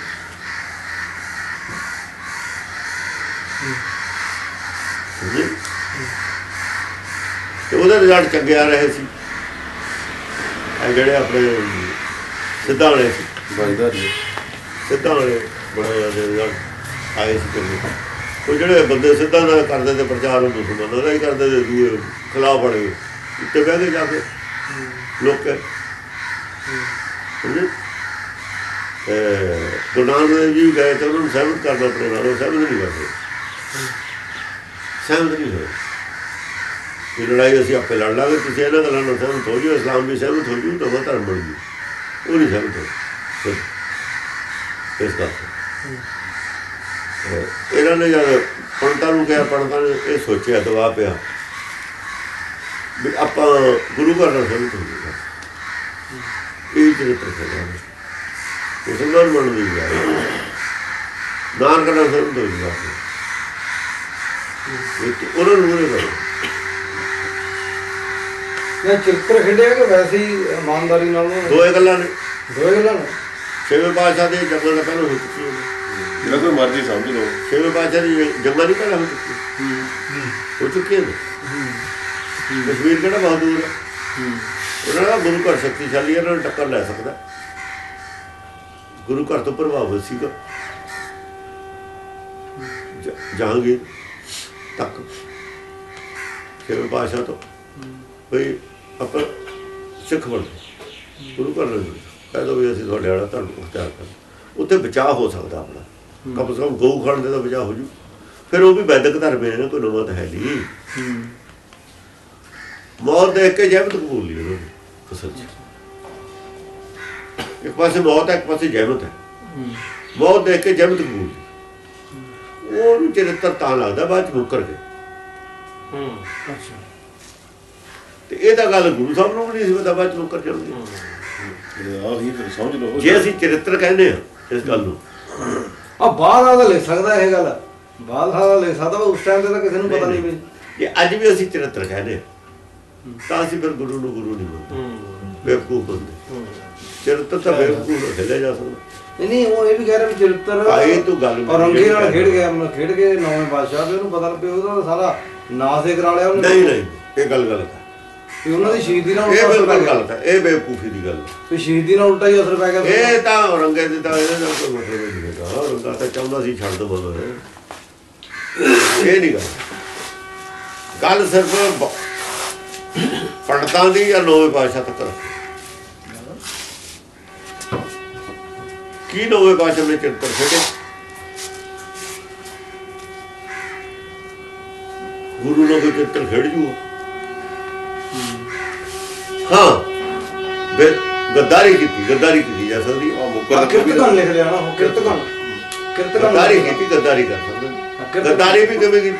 ਤੇ ਉਹਦੇ ਰਿਜ਼ਲਟ ਚੰਗੇ ਆ ਰਹੇ ਸੀ। ਇਹ ਜਿਹੜੇ ਆਪਣੇ ਸਿੱਧਾਂ ਵਾਲੇ ਸੀ, ਸਿੱਧਾਂ ਵਾਲੇ ਬੜੇ ਰਿਜ਼ਲਟ ਆਏ ਸੀ ਚੰਗੇ। ਉਹ ਜਿਹੜੇ ਬੰਦੇ ਸਿੱਧਾਂ ਦਾ ਕਰਦੇ ਤੇ ਪ੍ਰਚਾਰ ਉਹ ਮੁਸਲਮਾਨਾਂ ਦਾ ਹੀ ਕਰਦੇ ਤੇ ਦੂਏ ਖਿਲਾਫ ਬਣੇ ਉੱਤੇ ਬਹਿ ਕੇ ਜਾ ਕੇ ਲੋਕ। ਗੁਰੂ ਨਾਨਕ ਦੇਵ ਜੀ ਗਏ ਤਾਂ ਉਹਨਾਂ ਨੂੰ ਸਹਿਮਤ ਕਰਨਾ ਆਪਣੇ ਨਾਲ, ਉਹ ਸਹਿਮਤ ਨਹੀਂ ਕਰਦੇ, ਸਹਿਮਤ ਨਹੀਂ ਹੋਏ। ਇਹ ਲੜਾਈ ਅਸੀਂ ਆਪੇ ਲੜ ਲਾਂਗੇ, ਤੁਸੀਂ ਇਹਨਾਂ ਗੱਲਾਂ ਨਾਲ ਸਹਿਮਤ ਹੋ ਜਾਓ, ਇਸਲਾਮ ਵੀ ਸਹਿਮਤ ਹੋ ਜੂ, ਨਵਾਂ ਧਰਮ ਬਣ ਜੂ, ਉਹ ਨਹੀਂ ਸਹਿਮਤ ਹੋ। ਇਸ ਕਰਕੇ ਇਹਨਾਂ ਨੇ ਜਦ ਪੰਡਤਾਂ ਨੂੰ ਕਿਹਾ, ਪੰਡਤਾਂ ਨੇ ਇਹ ਸੋਚਿਆ, ਦਬਾਅ ਪਿਆ ਵੀ ਆਪਾਂ ਗੁਰੂ ਘਰ ਨਾਲ ਸਹਿਮਤ ਹੋ ਜਾਊਗਾ, ਇਹ ਚਰਿੱਤਰ ਖੇਡਾਂਗੇ, ਮੁਸਲਮਾਨ ਬਣ ਜਾਊਗਾ, ਨਾਨਕ ਨਾਲ ਸਹਿਮਤ ਹੋ ਜਾਊਗਾ। ਉਹਨਾਂ ਨੂੰ ਨਹੀਂ ਕਰੋ ਚਰਿੱਤਰ ਖੇਡਿਆ ਕਿ ਵੈਸੇ ਹੀ ਇਮਾਨਦਾਰੀ ਨਾਲ ਦੋਏ ਗੱਲਾਂ ਨੇ। ਛੇਵੇਂ ਪਾਤਸ਼ਾਹ ਦੇ ਜੰਗਾਂ ਦਾ ਪਹਿਲਾਂ ਹੋ ਚੁੱਕੀ ਹੈ, ਜਿਹੜਾ ਕੋਈ ਮਰਜ਼ੀ ਸਮਝ ਲਓ। ਛੇਵੇਂ ਪਾਤਸ਼ਾਹ ਦੀ ਜੰਗਾਂ ਨਹੀਂ ਪਹਿਲਾਂ ਹੋ ਚੁੱਕੀਆਂ ਨੇ। ਕਸ਼ਮੀਰ ਕਿਹੜਾ ਬਹੁਤ ਦੂਰ ਹੈ, ਉਹਨਾਂ ਦਾ ਗੁਰੂ ਘਰ ਸ਼ਕਤੀਸ਼ਾਲੀ ਇਹਨਾਂ ਨੂੰ ਟੱਕਰ ਲੈ ਸਕਦਾ। ਗੁਰੂ ਘਰ ਤੋਂ ਪ੍ਰਭਾਵਿਤ ਸੀਗਾ ਜਹਾਂਗੀਰ ਤੱਕ, ਛੇਵੇਂ ਪਾਤਸ਼ਾਹ ਤੋਂ ਬਈ ਆਪਾਂ ਸਿੱਖ ਬਣ ਗੁਰੂ ਘਰ ਨਾਲ ਕਹਿ ਦਿਓ ਵੀ ਅਸੀਂ ਤੁਹਾਡੇ ਵਾਲਾ ਧਰਮ ਅਖਤਿਆਰ ਕਰ, ਉੱਥੇ ਬਚਾਅ ਹੋ ਸਕਦਾ ਆਪਣਾ, ਕਮ ਸੇ ਕਮ ਗਊ ਖਾਣ ਦੇ ਤਾਂ ਬਚਾਅ ਹੋ ਜੂ। ਫਿਰ ਉਹ ਵੀ ਵੈਦਿਕ ਧਰਮ ਹੈ ਨਾ, ਕੋਈ ਨਵਾਂ ਤਾਂ ਹੈ ਨਹੀਂ। ਮੌਤ ਦੇਖ ਕੇ ਜਹਿਮਤ ਕਬੂਲ ਲਈ ਉਹਨਾਂ ਨੇ ਅਸਲ 'ਚ। ਇੱਕ ਪਾਸੇ ਮੌਤ ਹੈ, ਇੱਕ ਪਾਸੇ ਜਹਿਮਤ ਹੈ। ਮੌਤ ਦੇਖ ਕੇ ਜਹਿਮਤ ਕਬੂਲ ਲਈ, ਉਹਨੂੰ ਚਰਿੱਤਰ ਤਾਂ ਲੱਗਦਾ ਬਾਅਦ 'ਚ ਮੁੱਕਰ ਗਏ। ਤੇ ਇਹ ਤਾਂ ਗੱਲ ਗੁਰੂ ਸਾਹਿਬ ਨੂੰ ਵੀ ਨਹੀਂ ਸੀ ਪਤਾ ਬਾਅਦ 'ਚ ਮੁੱਕਰ ਜਾਣਗੇ। ਸਮਝ ਲਓ ਜੇ ਅਸੀਂ ਚਰਿੱਤਰ ਕਹਿੰਦੇ ਹਾਂ ਇਸ ਗੱਲ ਨੂੰ, ਬਾਹਰ ਵਾਲਾ ਲਿਖ ਸਕਦਾ ਇਹ ਗੱਲ, ਬਾਹਰ ਵਾਲਾ ਲਿਖ ਸਕਦਾ, ਉਸ ਟਾਈਮ ਤੇ ਤਾਂ ਕਿਸੇ ਨੂੰ ਪਤਾ ਨਹੀਂ ਵੀ ਜੇ ਅੱਜ ਵੀ ਅਸੀਂ ਚਰਿੱਤਰ ਕਹਿੰਦੇ ਹਾਂ ਤਾਂ ਅਸੀਂ ਫਿਰ ਗੁਰੂ ਨੂੰ ਗੁਰੂ ਨਹੀਂ ਮੰਨਦੇ, ਬੇਵਕੂਫ ਹੁੰਦੇ। ਚਰਿੱਤਰ ਤਾਂ ਬੇਵਕੂਫ ਖੇਡਿਆ ਜਾ ਸਕਦਾ। ਨਹੀਂ ਉਹ ਇਹ ਵੀ ਕਹਿ ਰਿਹਾ ਵੀ ਚਰਿੱਤਰ ਆਏ ਤੂੰ ਗੱਲ ਔਰੰਗੇ ਨਾਲ ਖੇਡ ਗਿਆ, ਖੇਡ ਕੇ ਨੌਵੇਂ ਬਾਦਸ਼ਾਹ ਵੀ ਉਹਨੂੰ ਪਤਾ ਲੱਗੇ ਉਹਦਾ ਸਾਰਾ ਨਾਸੇ ਕਰਾ ਲਿਆ ਉਹਨੇ। ਨਹੀਂ ਇਹ ਗੱਲ ਗਲਤ ਹੈ, ਵੀ ਉਹਨਾਂ ਦੀ ਸ਼ਹੀਦੀ ਨਾਲ ਇਹ ਬਿਲਕੁਲ ਗਲਤ ਹੈ, ਇਹ ਬੇਵਕੂਫੀ ਦੀ ਗੱਲ ਹੈ। ਵੀ ਸ਼ਹੀਦੀ ਨਾਲ ਉਲਟਾ ਹੀ ਅਸਰ ਪੈ ਗਿਆ। ਇਹ ਤਾਂ ਔਰੰਗੇ ਦੀ ਤਾਂ ਇਹਦੇ ਨਾਲ ਕੋਈ ਮਤਲਬ ਨਹੀਂ ਹੈਗਾ। ਔਰੰਗਾ ਤਾਂ ਚਾਹੁੰਦਾ ਸੀ ਛੱਡ ਦੋ ਬੋਲੋ, ਇਹ ਨਹੀਂ ਗੱਲ ਸਿਰਫ ਪੰਡਤਾਂ ਦੀ ਜਾਂ ਨੌਵੇਂ ਪਾਤਸ਼ਾਹ ਤੱਕ। ਕੀ ਨੌਵੇਂ ਪਾਤਸ਼ਾਹ ਨੇ ਚਰਿੱਤਰ ਖੇਡੇ? ਗੁਰੂ ਨਾਲ ਕੋਈ ਚਰਿੱਤਰ ਖੇਡ ਜੂਗਾ? ਹਾਂ ਗੱਦਾਰੀ ਕੀਤੀ ਜਾ ਸਕਦੀ ਹੈ। ਕਿਰਤਗਣ ਲਿਖ ਲਿਆ ਨਾ, ਕਿਰਤਗਣ ਗੱਦਾਰੀ ਕੀਤੀ, ਗੱਦਾਰੀ ਕਰ ਸਕਦੇ। ਗੱਦਾਰੀ ਵੀ ਕਿਵੇਂ ਕੀਤੀ?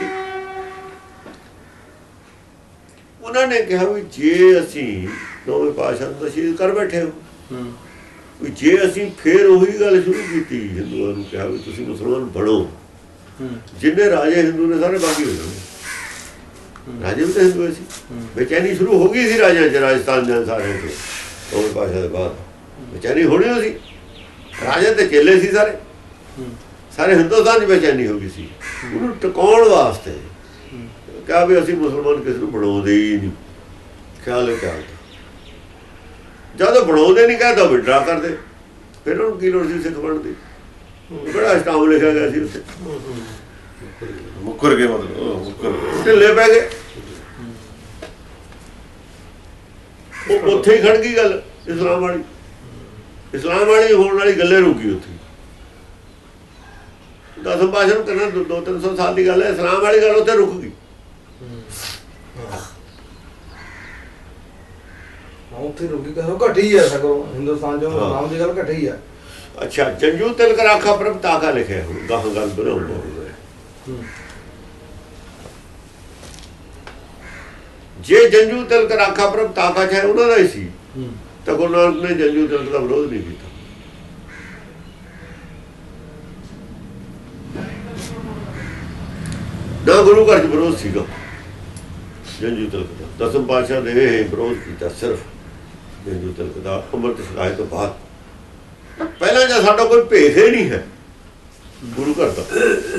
ਉਹਨਾਂ ਨੇ ਕਿਹਾ ਵੀ ਜੇ ਅਸੀਂ ਨੌਵੇਂ ਪਾਤਸ਼ਾਹ ਨੂੰ ਸ਼ਹੀਦ ਕਰ ਬੈਠੇ ਹੋ, ਵੀ ਜੇ ਅਸੀਂ ਫੇਰ ਉਹੀ ਗੱਲ ਸ਼ੁਰੂ ਕੀਤੀ, ਹਿੰਦੂਆਂ ਨੂੰ ਕਿਹਾ ਵੀ ਤੁਸੀਂ ਮੁਸਲਮਾਨ ਬਣੋ, ਜਿੰਨੇ ਰਾਜੇ ਹਿੰਦੂ ਨੇ ਸਾਰੇ ਬਾਗੀ ਹੋ ਜਾਣਗੇ। ਰਾਜੇ ਵੀ ਤਾਂ ਹਿੰਦੂ ਸੀ, ਬੇਚੈਨੀ ਸ਼ੁਰੂ ਹੋ ਗਈ ਸੀ ਰਾਜਿਆਂ 'ਚ, ਰਾਜਸਥਾਨ ਦੇ ਸਾਰਿਆਂ 'ਚ। ਨੌਵੇਂ ਪਾਤਸ਼ਾਹ ਦੇ ਬਾਅਦ ਬੇਚੈਨੀ ਹੋਣੀ ਹੋ ਸੀ, ਰਾਜੇ ਤੇ ਚੇਲੇ ਸੀ ਸਾਰੇ ਹਿੰਦੁਸਤਾਨ 'ਚ ਬੇਚੈਨੀ ਹੋ ਗਈ ਸੀ। ਉਹਨੂੰ ਟਿਕਾਉਣ ਵਾਸਤੇ ਕਿਹਾ ਵੀ ਅਸੀਂ ਮੁਸਲਮਾਨ ਕਿਸੇ ਨੂੰ ਬਣਾਉਂਦੇ ਹੀ ਨਹੀਂ। ਖਿਆਲ ਜਦੋਂ ਬਣਾਉਂਦੇ ਨਹੀਂ ਕਹਿੰਦਾ ਵਿਡਰਾ ਕਰਦੇ, ਫਿਰ ਉਹਨੂੰ ਕੀ ਲੋੜ ਸੀ ਸਿੱਖ ਬਣਦੀ? ਬੜਾ ਅਸ਼ਟਾਮ ਲਿਖਿਆ ਗਿਆ ਸੀ ਉੱਥੇ। ਮੁੱਕਰ ਗਏ, ਮਤਲਬ ਢਿੱਲੇ ਪੈ ਗਏ। ਉਹ ਉੱਥੇ ਹੀ ਖੜ ਗਈ ਗੱਲ ਇਸਲਾਮ ਵਾਲੀ ਹੋਣ ਵਾਲੀ ਗੱਲੇ ਰੁਕੀ ਉੱਥੇ। ਦਸਮ ਪਾਤਸ਼ਾਹ ਨੂੰ ਕਰਨਾ 200-300 ਸਾਲ ਦੀ ਗੱਲ ਹੈ, ਇਸਲਾਮ ਵਾਲੀ ਗੱਲ ਉੱਥੇ ਰੁਕ ਗਈ। ਉੱਥੇ ਰੁਕੀ ਘਟੀ ਹੈ ਸਗੋਂ ਹਿੰਦੁਸਤਾਨ 'ਚ ਇਸਲਾਮ ਦੀ ਗੱਲ ਘਟੀ ਹੈ। ਅੱਛਾ, ਜੰਜੂ ਤਿਲਕ ਰਾਖਾ ਪ੍ਰਭ ਤਾਕਾ ਲਿਖਿਆ ਹੁਣ ਗਾਹ ਗੱਲ ਬਣਾਉਣਾ। ਜੇ ਜੰਜੂ ਤਿਲਕ ਰਾਖਾ ਪ੍ਰਭ ਤਾਕਾ ਚਾਹੇ ਉਹਨਾਂ ਦਾ ਹੀ ਸੀ ਤਾਂ ਗੁਰੂ ਨਾਨਕ ਨੇ ਜੰਜੂ ਤਿਲਕ ਦਾ ਵਿਰੋਧ ਨਹੀਂ ਕੀਤਾ। ਨਾ ਗੁਰੂ ਘਰ 'ਚ ਵਿਰੋਧ ਸੀਗਾ ਜੰਜੂ ਤਿਲਕ ਦਾ। ਦਸਮ ਪਾਤਸ਼ਾਹ ਨੇ ਇਹ ਵਿਰੋਧ ਕੀਤਾ ਸਿਰਫ ਜੰਜੂ ਤਿਲਕ ਦਾ ਅੰਮ੍ਰਿਤ ਛਕਾਏ ਤੋਂ ਬਾਅਦ। ਪਹਿਲਾਂ ਜਾਂ ਸਾਡਾ ਕੋਈ ਭੇਖ ਹੀ ਨਹੀਂ ਹੈ ਗੁਰੂ ਘਰ ਦਾ।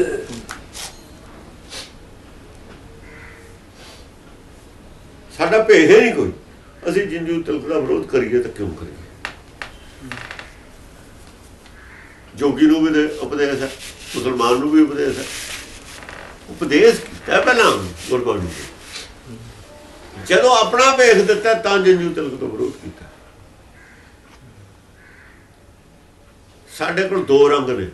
ਸਾਡਾ ਭੇਖ ਹੀ ਨਹੀਂ ਕੋਈ। ਅਸੀਂ ਜੰਜੂ ਤਿਲਕ ਦਾ ਵਿਰੋਧ ਕਰੀਏ ਤਾਂ ਕਿਉਂ ਕਰੀਏ? ਜੋਗੀ ਨੂੰ ਵੀ ਉਪਦੇਸ਼ ਹੈ, ਮੁਸਲਮਾਨ ਨੂੰ ਵੀ ਉਪਦੇਸ਼ ਹੈ। ਉਪਦੇਸ਼ ਕੀਤਾ ਪਹਿਲਾਂ ਗੁਰਬਾਣੀ ਨੇ, ਜਦੋਂ ਆਪਣਾ ਭੇਖ ਦਿੱਤਾ ਤਾਂ ਜੰਜੂ ਤਿਲਕ ਤੋਂ ਵਿਰੋਧ ਕੀਤਾ। ਸਾਡੇ ਕੋਲ ਦੋ ਰੰਗ ਨੇ,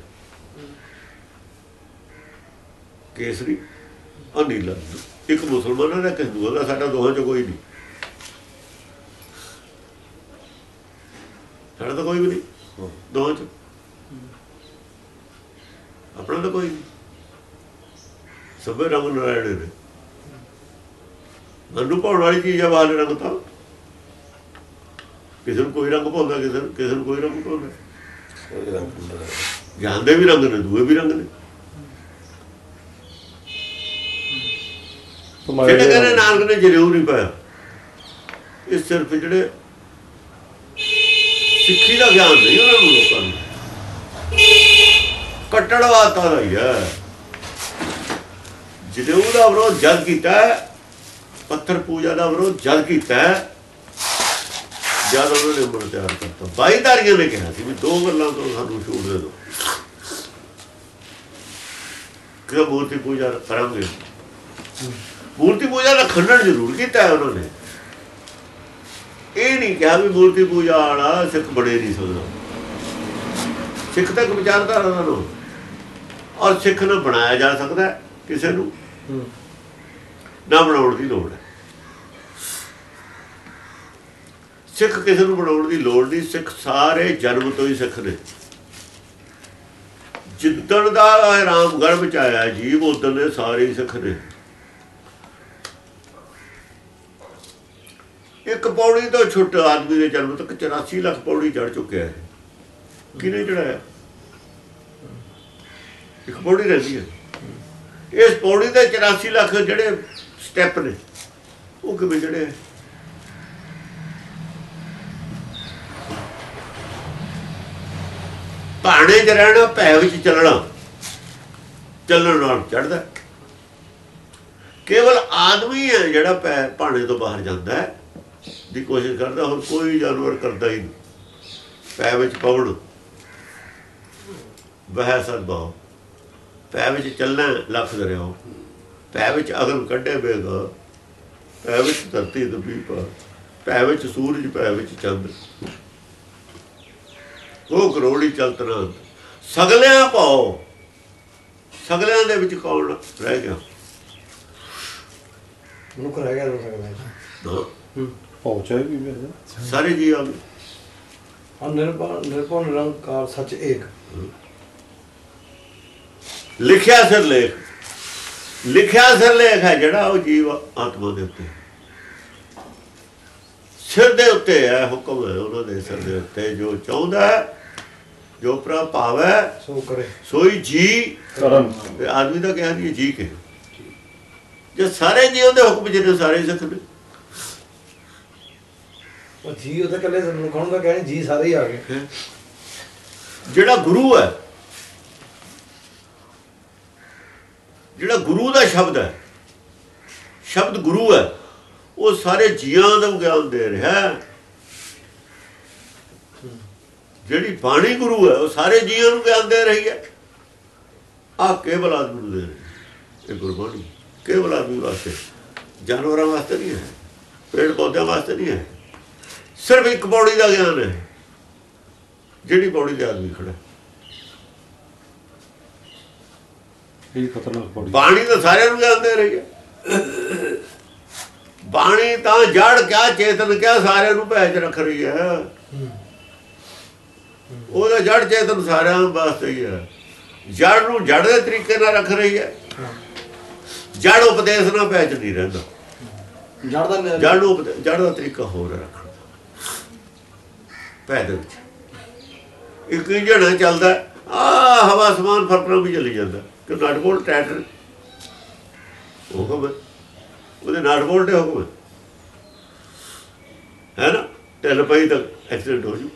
ਕੇਸਰੀ ਔਰ ਨੀਲਾ। ਇੱਕ ਮੁਸਲਮਾਨਾਂ ਦਾ, ਇੱਕ ਹਿੰਦੂਆਂ ਦਾ। ਸਾਡਾ ਦੋਹਾਂ 'ਚ ਕੋਈ ਨਹੀਂ, ਸਾਡਾ ਤਾਂ ਕੋਈ ਵੀ ਨਹੀਂ ਦੋਹਾਂ 'ਚ। ਆਪਣਾ ਤਾਂ ਕੋਈ ਨਹੀਂ। ਸਭੇ ਰੰਗ ਨਾਰਾਇਣ ਨੇ। ਮੈਨੂੰ ਪਾਉਣ ਵਾਲੀ ਚੀਜ਼ ਆ ਵਾਲੇ ਰੰਗ ਤਾਂ। ਕਿਸੇ ਨੂੰ ਕੋਈ ਰੰਗ ਪਾਉਂਦਾ, ਕਿਸੇ ਨੂੰ ਕੋਈ ਰੰਗ ਪਾਉਂਦਾ। ਗਿਆਨ ਦੇ ਵੀ ਰੰਗ ਨੇ, ਦੂਏ ਵੀ ਰੰਗ ਨੇ। ਜਿਹੜੇ ਕਹਿੰਦੇ ਨਾਨਕ ਨੇ ਜਰੂਰ ਨਹੀਂ ਪਾਇਆ, ਇਹ ਸਿਰਫ ਜਿਹੜੇ ਸਿੱਖੀ ਦਾ ਗਿਆਨ ਨਹੀਂ ਉਹਨਾਂ ਨੂੰ, ਲੋਕਾਂ ਨੂੰ ਕੱਟੜਵਾਦਾਂ ਦਾ ਹੀ ਹੈ। ਜਰੂਰ ਦਾ ਵਿਰੋਧ ਜਦ ਕੀਤਾ, ਪੱਥਰ ਪੂਜਾ ਦਾ ਵਿਰੋਧ ਜਦ ਕੀਤਾ, ਜਦ ਉਹਨਾਂ ਨੇ ਅੰਮ੍ਰਿਤ ਤਿਆਰ ਕਰਤਾ। ਬਾਈਦਾਰੀਆਂ ਨੇ ਕਿਹਾ ਸੀ ਵੀ ਦੋ ਗੱਲਾਂ ਤੋਂ ਸਾਨੂੰ ਛੂਟ ਦੇ ਦਿਓ, ਕਿ ਮੂਰਤੀ ਪੂਜਾ ਕਰਾਂਗੇ। ਮੂਰਤੀ ਪੂਜਾ ਦਾ ਖੰਡਨ ਜ਼ਰੂਰ ਕੀਤਾ ਉਹਨਾਂ ਨੇ। ਇਹ ਨਹੀਂ ਕਿਹਾ ਵੀ ਮੂਰਤੀ ਪੂਜਾ ਵਾਲਾ ਸਿੱਖ ਬਣੇ ਨਹੀਂ ਸਕਦਾ। ਸਿੱਖ ਤੱਕ ਵਿਚਾਰਧਾਰਾ ਦਾ ਨੂੰ ਔਰ ਸਿੱਖ ਨੂੰ ਬਣਾਇਆ ਜਾ ਸਕਦਾ, ਕਿਸੇ ਨੂੰ ਨਾ ਬਣਾਉਣ ਦੀ ਲੋੜ ਹੈ। ਸਿੱਖ ਕਿਸੇ ਨੂੰ ਬਣਾਉਣ ਦੀ ਲੋੜ ਨਹੀਂ। ਸਿੱਖ ਸਾਰੇ ਜਨਮ ਤੋਂ ਹੀ ਸਿੱਖ ਨੇ। ਜਿੱਦਣ ਦਾ ਰਾਮ ਗਰਭ ਚ ਆਇਆ ਜੀਵ, ਉਦੋਂ ਦੇ ਸਾਰੇ ਹੀ ਸਿੱਖ ਨੇ। ਇੱਕ ਪੌੜੀ ਤੋਂ ਛੁੱਟ ਆਦਮੀ ਦੇ ਜਨਮ ਤੱਕ 84 ਲੱਖ ਪੌੜੀ ਚੜ ਚੁੱਕਿਆ ਹੈ। ਕਿਹਨੇ ਚੜਾਇਆ? ਇੱਕ ਪੌੜੀ ਰਹਿੰਦੀ ਹੈ। ਇਸ ਪੌੜੀ ਦੇ 84 ਲੱਖ ਜਿਹੜੇ ਸਟੈਪ ਨੇ, ਉਹ ਕਿਵੇਂ ਚੜ੍ਹੇ? ਭਾਣੇ 'ਚ ਰਹਿਣਾ, ਭੈ ਵਿੱਚ ਚੱਲਣਾ, ਚੱਲਣ ਨਾਲ ਚੜ੍ਹਦਾ। ਕੇਵਲ ਆਦਮੀ ਹੈ ਜਿਹੜਾ ਭਾਣੇ ਤੋਂ ਬਾਹਰ ਜਾਂਦਾ ਹੈ ਦੀ ਕੋਸ਼ਿਸ਼ ਕਰਦਾ, ਹੋਰ ਕੋਈ ਜਾਨਵਰ ਕਰਦਾ ਹੀ ਨਹੀਂ। ਪੈ ਵਿੱਚ ਪਵਣ ਵਹਿ ਸਦਭਾਉ, ਪੈ ਵਿੱਚ ਚੱਲਣਾ ਲੱਖ ਦਰਿਆਓ, ਪੈ ਵਿੱਚ ਅਗਨ ਕੱਢੇ ਬੇਗ, ਪੈ ਵਿੱਚ ਧਰਤੀ ਦਬੀ ਪਾ, ਪੈ ਵਿੱਚ ਸੂਰਜ, ਪੈ ਵਿੱਚ ਚੰਦ, ਉਹ ਕਰੋੜੀ ਚਲਤਨਾ ਸਗਲਿਆਂ ਪਾਓ। ਸਗਲਿਆਂ ਦੇ ਵਿੱਚ ਕੌਣ ਰਹਿ ਗਿਆ? ਮਨੁੱਖ ਰਹਿ ਗਿਆ ਹੋ ਸਕਦਾ। ਪਹੁੰਚਿਆ ਵੀ ਮੇਰੇ ਸਾਰੇ ਜੀ ਆ ਗਏ। ਨਿਰਭਉ ਨਿਰੰਕਾਰ ਸੱਚ ਏਕ। ਲਿਖਿਆ ਸਿਰਲੇਖ, ਲਿਖਿਆ ਸਿਰਲੇਖ ਹੈ ਜਿਹੜਾ ਉਹ ਜੀਵ ਆਤਮਾ ਦੇ ਉੱਤੇ, ਸਿਰ ਦੇ ਉੱਤੇ ਹੈ ਹੁਕਮ ਹੈ ਉਹਨਾਂ ਦੇ ਸਿਰ ਦੇ ਉੱਤੇ। ਜੋ ਚਾਹੁੰਦਾ ਹੈ, ਜੋ ਪ੍ਰਭਾਵੈ ਸੋ ਕਰੇ, ਸੋਈ ਜੀ ਕਰਨ। ਆਦਮੀ ਦਾ ਕਹਿ ਨਹੀਂ ਜੀ ਕੇ, ਜੇ ਸਾਰੇ ਜੀ ਉਹਦੇ ਹੁਕਮ ਜਿਹਨੇ ਸਾਰੇ ਸਿੱਖ ਨੇ। ਉਹ ਜੀ ਉਹਦੇ ਇਕੱਲੇ ਮਨੁੱਖਾਂ ਦਾ ਕਹਿਣੀ, ਜੀ ਸਾਰੇ ਹੀ ਆ ਗਏ। ਜਿਹੜਾ ਗੁਰੂ ਹੈ, ਜਿਹੜਾ ਗੁਰੂ ਦਾ ਸ਼ਬਦ ਹੈ, ਸ਼ਬਦ ਗੁਰੂ ਹੈ, ਉਹ ਸਾਰੇ ਜੀਆਂ ਦਾ ਗਿਆਨ ਦੇ ਰਿਹਾ। ਜਿਹੜੀ ਬਾਣੀ ਗੁਰੂ ਹੈ ਉਹ ਸਾਰੇ ਜੀਆਂ ਨੂੰ ਗਿਆਨ ਦੇ ਰਹੀ ਹੈ। ਆਹ ਕੇਵਲ ਆਦਮੀ ਨੂੰ ਦੇ ਰਹੀ ਇਹ ਗੁਰਬਾਣੀ, ਕੇਵਲ ਆਦਮੀ ਵਾਸਤੇ, ਜਾਨਵਰਾਂ ਵਾਸਤੇ ਨਹੀਂ ਹੈ, ਪੇੜ ਪੌਦਿਆਂ ਵਾਸਤੇ ਨਹੀਂ ਹੈ। ਸਿਰਫ ਇੱਕ ਪੌੜੀ ਦਾ ਗਿਆਨ ਹੈ, ਜਿਹੜੀ ਪੌੜੀ ਦੇ ਆਦਮੀ ਖੜਾ। ਇਹ ਖਤਰਨਾਕ ਪੌੜੀ। ਬਾਣੀ ਤਾਂ ਸਾਰਿਆਂ ਨੂੰ ਗਿਆਨ ਦੇ ਰਹੀ ਹੈ। ਬਾਣੀ ਤਾਂ ਜੜ ਕਿਆ ਚੇਤਨ ਕਿਆ ਸਾਰਿਆਂ ਨੂੰ ਭੈ 'ਚ ਰੱਖ ਰਹੀ ਹੈ। ਉਹਦਾ ਜੜ ਚੇਤਨ ਸਾਰਿਆਂ ਵਾਸਤੇ ਹੀ ਹੈ। ਜੜ ਨੂੰ ਜੜ ਦੇ ਤਰੀਕੇ ਨਾਲ ਰੱਖ ਰਹੀ ਹੈ। ਜੜ ਉਪਦੇਸ਼ ਨਾਲ ਭੈ 'ਚ ਨਹੀਂ ਰਹਿੰਦਾ। ਜੜ ਨੂੰ ਜੜ ਦਾ ਤਰੀਕਾ ਹੋਰ ਰੱਖਣ ਦਾ, ਭੈ ਦੇ ਵਿੱਚ ਇੱਕ ਇੰਜਣ ਚੱਲਦਾ, ਆਹ ਹਵਾ ਸਮਾਨ ਫਰਕਣਾ ਵੀ ਚੱਲੀ ਜਾਂਦਾ ਕਿ ਨਟ ਬੋਲਟ ਟਾਈਟ ਹੁਕਮ ਹੈ, ਉਹਦੇ ਨਟ ਬੋਲਟ ਦੇ ਹੁਕਮ ਹੈ ਨਾ। ਢਿੱਲ ਪਈ ਤਾਂ ਐਕਸੀਡੈਂਟ ਹੋ ਜੂ।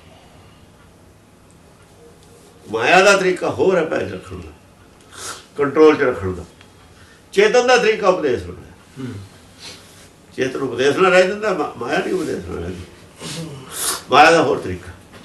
ਮਾਇਆ ਦਾ ਤਰੀਕਾ ਹੋਰ ਹੈ ਭੈ 'ਚ ਰੱਖਣ ਦਾ, ਕੰਟਰੋਲ 'ਚ ਰੱਖਣ ਦਾ। ਚੇਤਨ ਦਾ ਤਰੀਕਾ ਉਪਦੇਸ਼ ਹੋਣਾ। ਚੇਤਨ ਉਪਦੇਸ਼ ਨਾਲ ਰਹਿ ਜਾਂਦਾ, ਮਾਇਆ ਨਹੀਂ ਉਪਦੇਸ਼ ਨਾਲ ਰਹਿੰਦੀ। ਮਾਇਆ ਦਾ ਹੋਰ ਤਰੀਕਾ,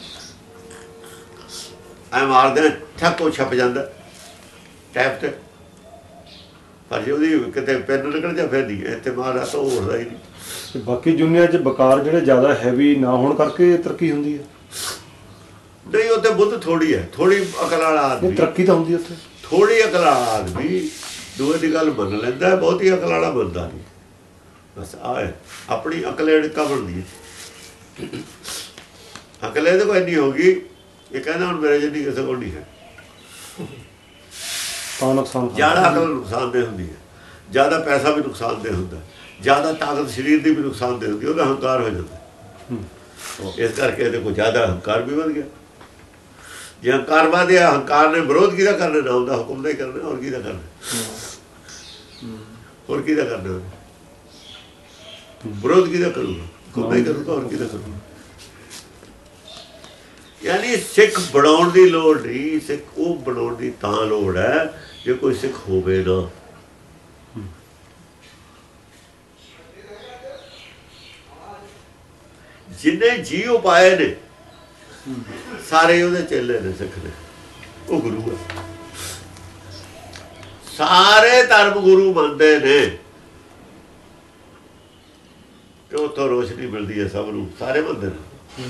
ਐ ਮਾਰਦੇ ਠੱਕ ਉਹ ਛਪ ਜਾਂਦਾ ਟੈਪ ਤੇ, ਪਰ ਜੇ ਉਹਦੀ ਕਿਤੇ ਪੈਨ ਨਿਕਲ ਜਾ ਫਿਰ ਨਹੀਂ ਇੱਥੇ ਮਾਰਾ ਤਾਂ ਉਹ ਉੱਠਦਾ ਹੀ ਨਹੀਂ। ਬਾਕੀ ਦੁਨੀਆ 'ਚ ਬਕਾਰ ਜਿਹੜੇ ਜ਼ਿਆਦਾ ਹੈਵੀ ਨਾ ਹੋਣ ਕਰਕੇ ਤਰੱਕੀ ਹੁੰਦੀ ਹੈ। ਨਹੀਂ, ਉੱਥੇ ਬੁੱਧ ਥੋੜੀ ਹੈ, ਥੋੜੀ ਅਕਲ ਵਾਲਾ ਆਦਮੀ, ਤਰੱਕੀ ਤਾਂ ਹੁੰਦੀ ਉੱਥੇ। ਥੋੜੀ ਅਕਲ ਵਾਲਾ ਆਦਮੀ ਦੂਏ ਦੀ ਗੱਲ ਮੰਨ ਲੈਂਦਾ, ਬਹੁਤੀ ਅਕਲ ਵਾਲਾ ਮੰਨਦਾ ਨਹੀਂ। ਬਸ ਆਹ ਹੈ ਆਪਣੀ ਅਕਲ ਏੜਕਾ ਬਣਦੀ ਹੈ। ਅਕਲ ਇਹਦੇ ਕੋਲ ਇੰਨੀ ਹੋ ਗਈ, ਇਹ ਕਹਿੰਦਾ ਹੁਣ ਮੇਰੇ ਜਿੰਨੀ ਕਿਸੇ ਕੋਲ ਨਹੀਂ ਹੈ। ਤਾਂ ਨੁਕਸਾਨ ਜ਼ਿਆਦਾ ਅਕਲ ਨੁਕਸਾਨਦੇਹ ਹੁੰਦੀ ਹੈ, ਜ਼ਿਆਦਾ ਪੈਸਾ ਵੀ ਨੁਕਸਾਨਦੇਹ ਹੁੰਦਾ, ਜ਼ਿਆਦਾ ਤਾਕਤ ਸਰੀਰ ਦੀ ਵੀ ਨੁਕਸਾਨਦੇਹ ਹੁੰਦੀ, ਉਹਦਾ ਹੰਕਾਰ ਹੋ ਜਾਂਦਾ। ਇਸ ਕਰਕੇ ਇਹਦੇ ਕੋਲ ਜ਼ਿਆਦਾ ਹੰਕਾਰ ਵੀ ਵੱਧ ਗਿਆ। ਜੇ ਹੰਕਾਰ ਵਧਿਆ, ਹੰਕਾਰ ਨੇ ਵਿਰੋਧ ਕਿਹਦਾ ਕਰਨਾ? ਨਾਮ ਦਾ ਹੁਕਮ ਦਾ ਹੀ ਕਰਨਾ, ਹੋਰ ਕਿਹਦਾ ਕਰਨਾ? ਹੋਰ ਕਿਹਦਾ ਕਰਨਾ? ਵਿਰੋਧ ਕਿਹਦਾ ਕਰੂਗਾ? ਹੁਕਮ ਦਾ ਹੀ ਕਰੂਗਾ, ਹੋਰ ਕਿਹਦਾ ਕਰੂਗਾ? ਯਾਨੀ ਸਿੱਖ ਬਣਾਉਣ ਦੀ ਲੋੜ ਨਹੀਂ, ਸਿੱਖ ਉਹ ਬਣਾਉਣ ਦੀ ਤਾਂ ਲੋੜ ਹੈ ਜੇ ਕੋਈ ਸਿੱਖ ਹੋਵੇ ਨਾ। ਜਿੰਨੇ ਜੀਅ ਪਾਏ ਨੇ ਸਾਰੇ ਉਹਦੇ ਚੇਲੇ ਨੇ, ਸਿੱਖ ਨੇ, ਉਹ ਗੁਰੂ ਹੈ। ਸਾਰੇ ਧਰਮ ਗੁਰੂ ਮੰਨਦੇ ਨੇ ਕਿ ਉੱਥੋਂ ਰੋਸ਼ਨੀ ਮਿਲਦੀ ਹੈ ਸਭ ਨੂੰ, ਸਾਰੇ ਮੰਨਦੇ ਨੇ।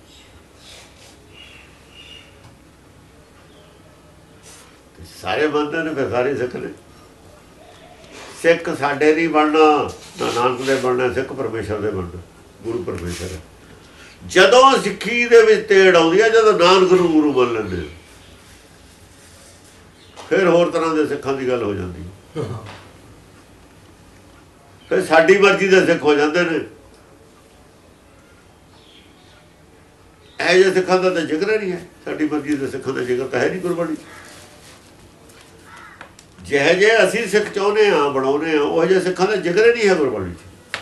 ਸਾਰੇ ਮੰਨਦੇ ਨੇ, ਫਿਰ ਸਾਰੇ ਸਿੱਖ ਨੇ। ਸਿੱਖ ਸਾਡੇ ਨਹੀਂ ਬਣਨਾ, ਨਾ ਨਾਨਕ ਦੇ ਬਣਨਾ, ਸਿੱਖ ਪਰਮੇਸ਼ਰ ਦੇ ਬਣਨਾ, ਗੁਰੂ ਪਰਮੇਸ਼ਰ ਹੈ। ਜਦੋਂ ਸਿੱਖੀ ਦੇ ਵਿੱਚ ਤੇੜ ਆਉਂਦੀ ਹੈ, ਜਦੋਂ ਨਾਨਕ ਨੂੰ ਗੁਰੂ ਮੰਨ ਲੈਂਦੇ, ਫਿਰ ਹੋਰ ਤਰ੍ਹਾਂ ਦੇ ਸਿੱਖਾਂ ਦੀ ਗੱਲ ਹੋ ਜਾਂਦੀ ਹੈ। ਫਿਰ ਸਾਡੀ ਮਰਜ਼ੀ ਦੇ ਸਿੱਖ ਹੋ ਜਾਂਦੇ ਨੇ। ਇਹ ਜਿਹੇ ਸਿੱਖਾਂ ਦਾ ਤਾਂ ਜ਼ਿਕਰ ਨਹੀਂ ਹੈ। ਸਾਡੀ ਮਰਜ਼ੀ ਦੇ ਸਿੱਖਾਂ ਦਾ ਜ਼ਿਕਰ ਤਾਂ ਹੈ ਨਹੀਂ ਗੁਰਬਾਣੀ। ਜਿਹੇ ਜੇ ਅਸੀਂ ਸਿੱਖ ਚਾਹੁੰਦੇ ਹਾਂ, ਬਣਾਉਂਦੇ ਹਾਂ, ਉਹ ਜਿਹੇ ਸਿੱਖਾਂ ਦਾ ਜ਼ਿਕਰ ਹੀ ਨਹੀਂ ਹੈ ਗੁਰਬਾਣੀ 'ਚ।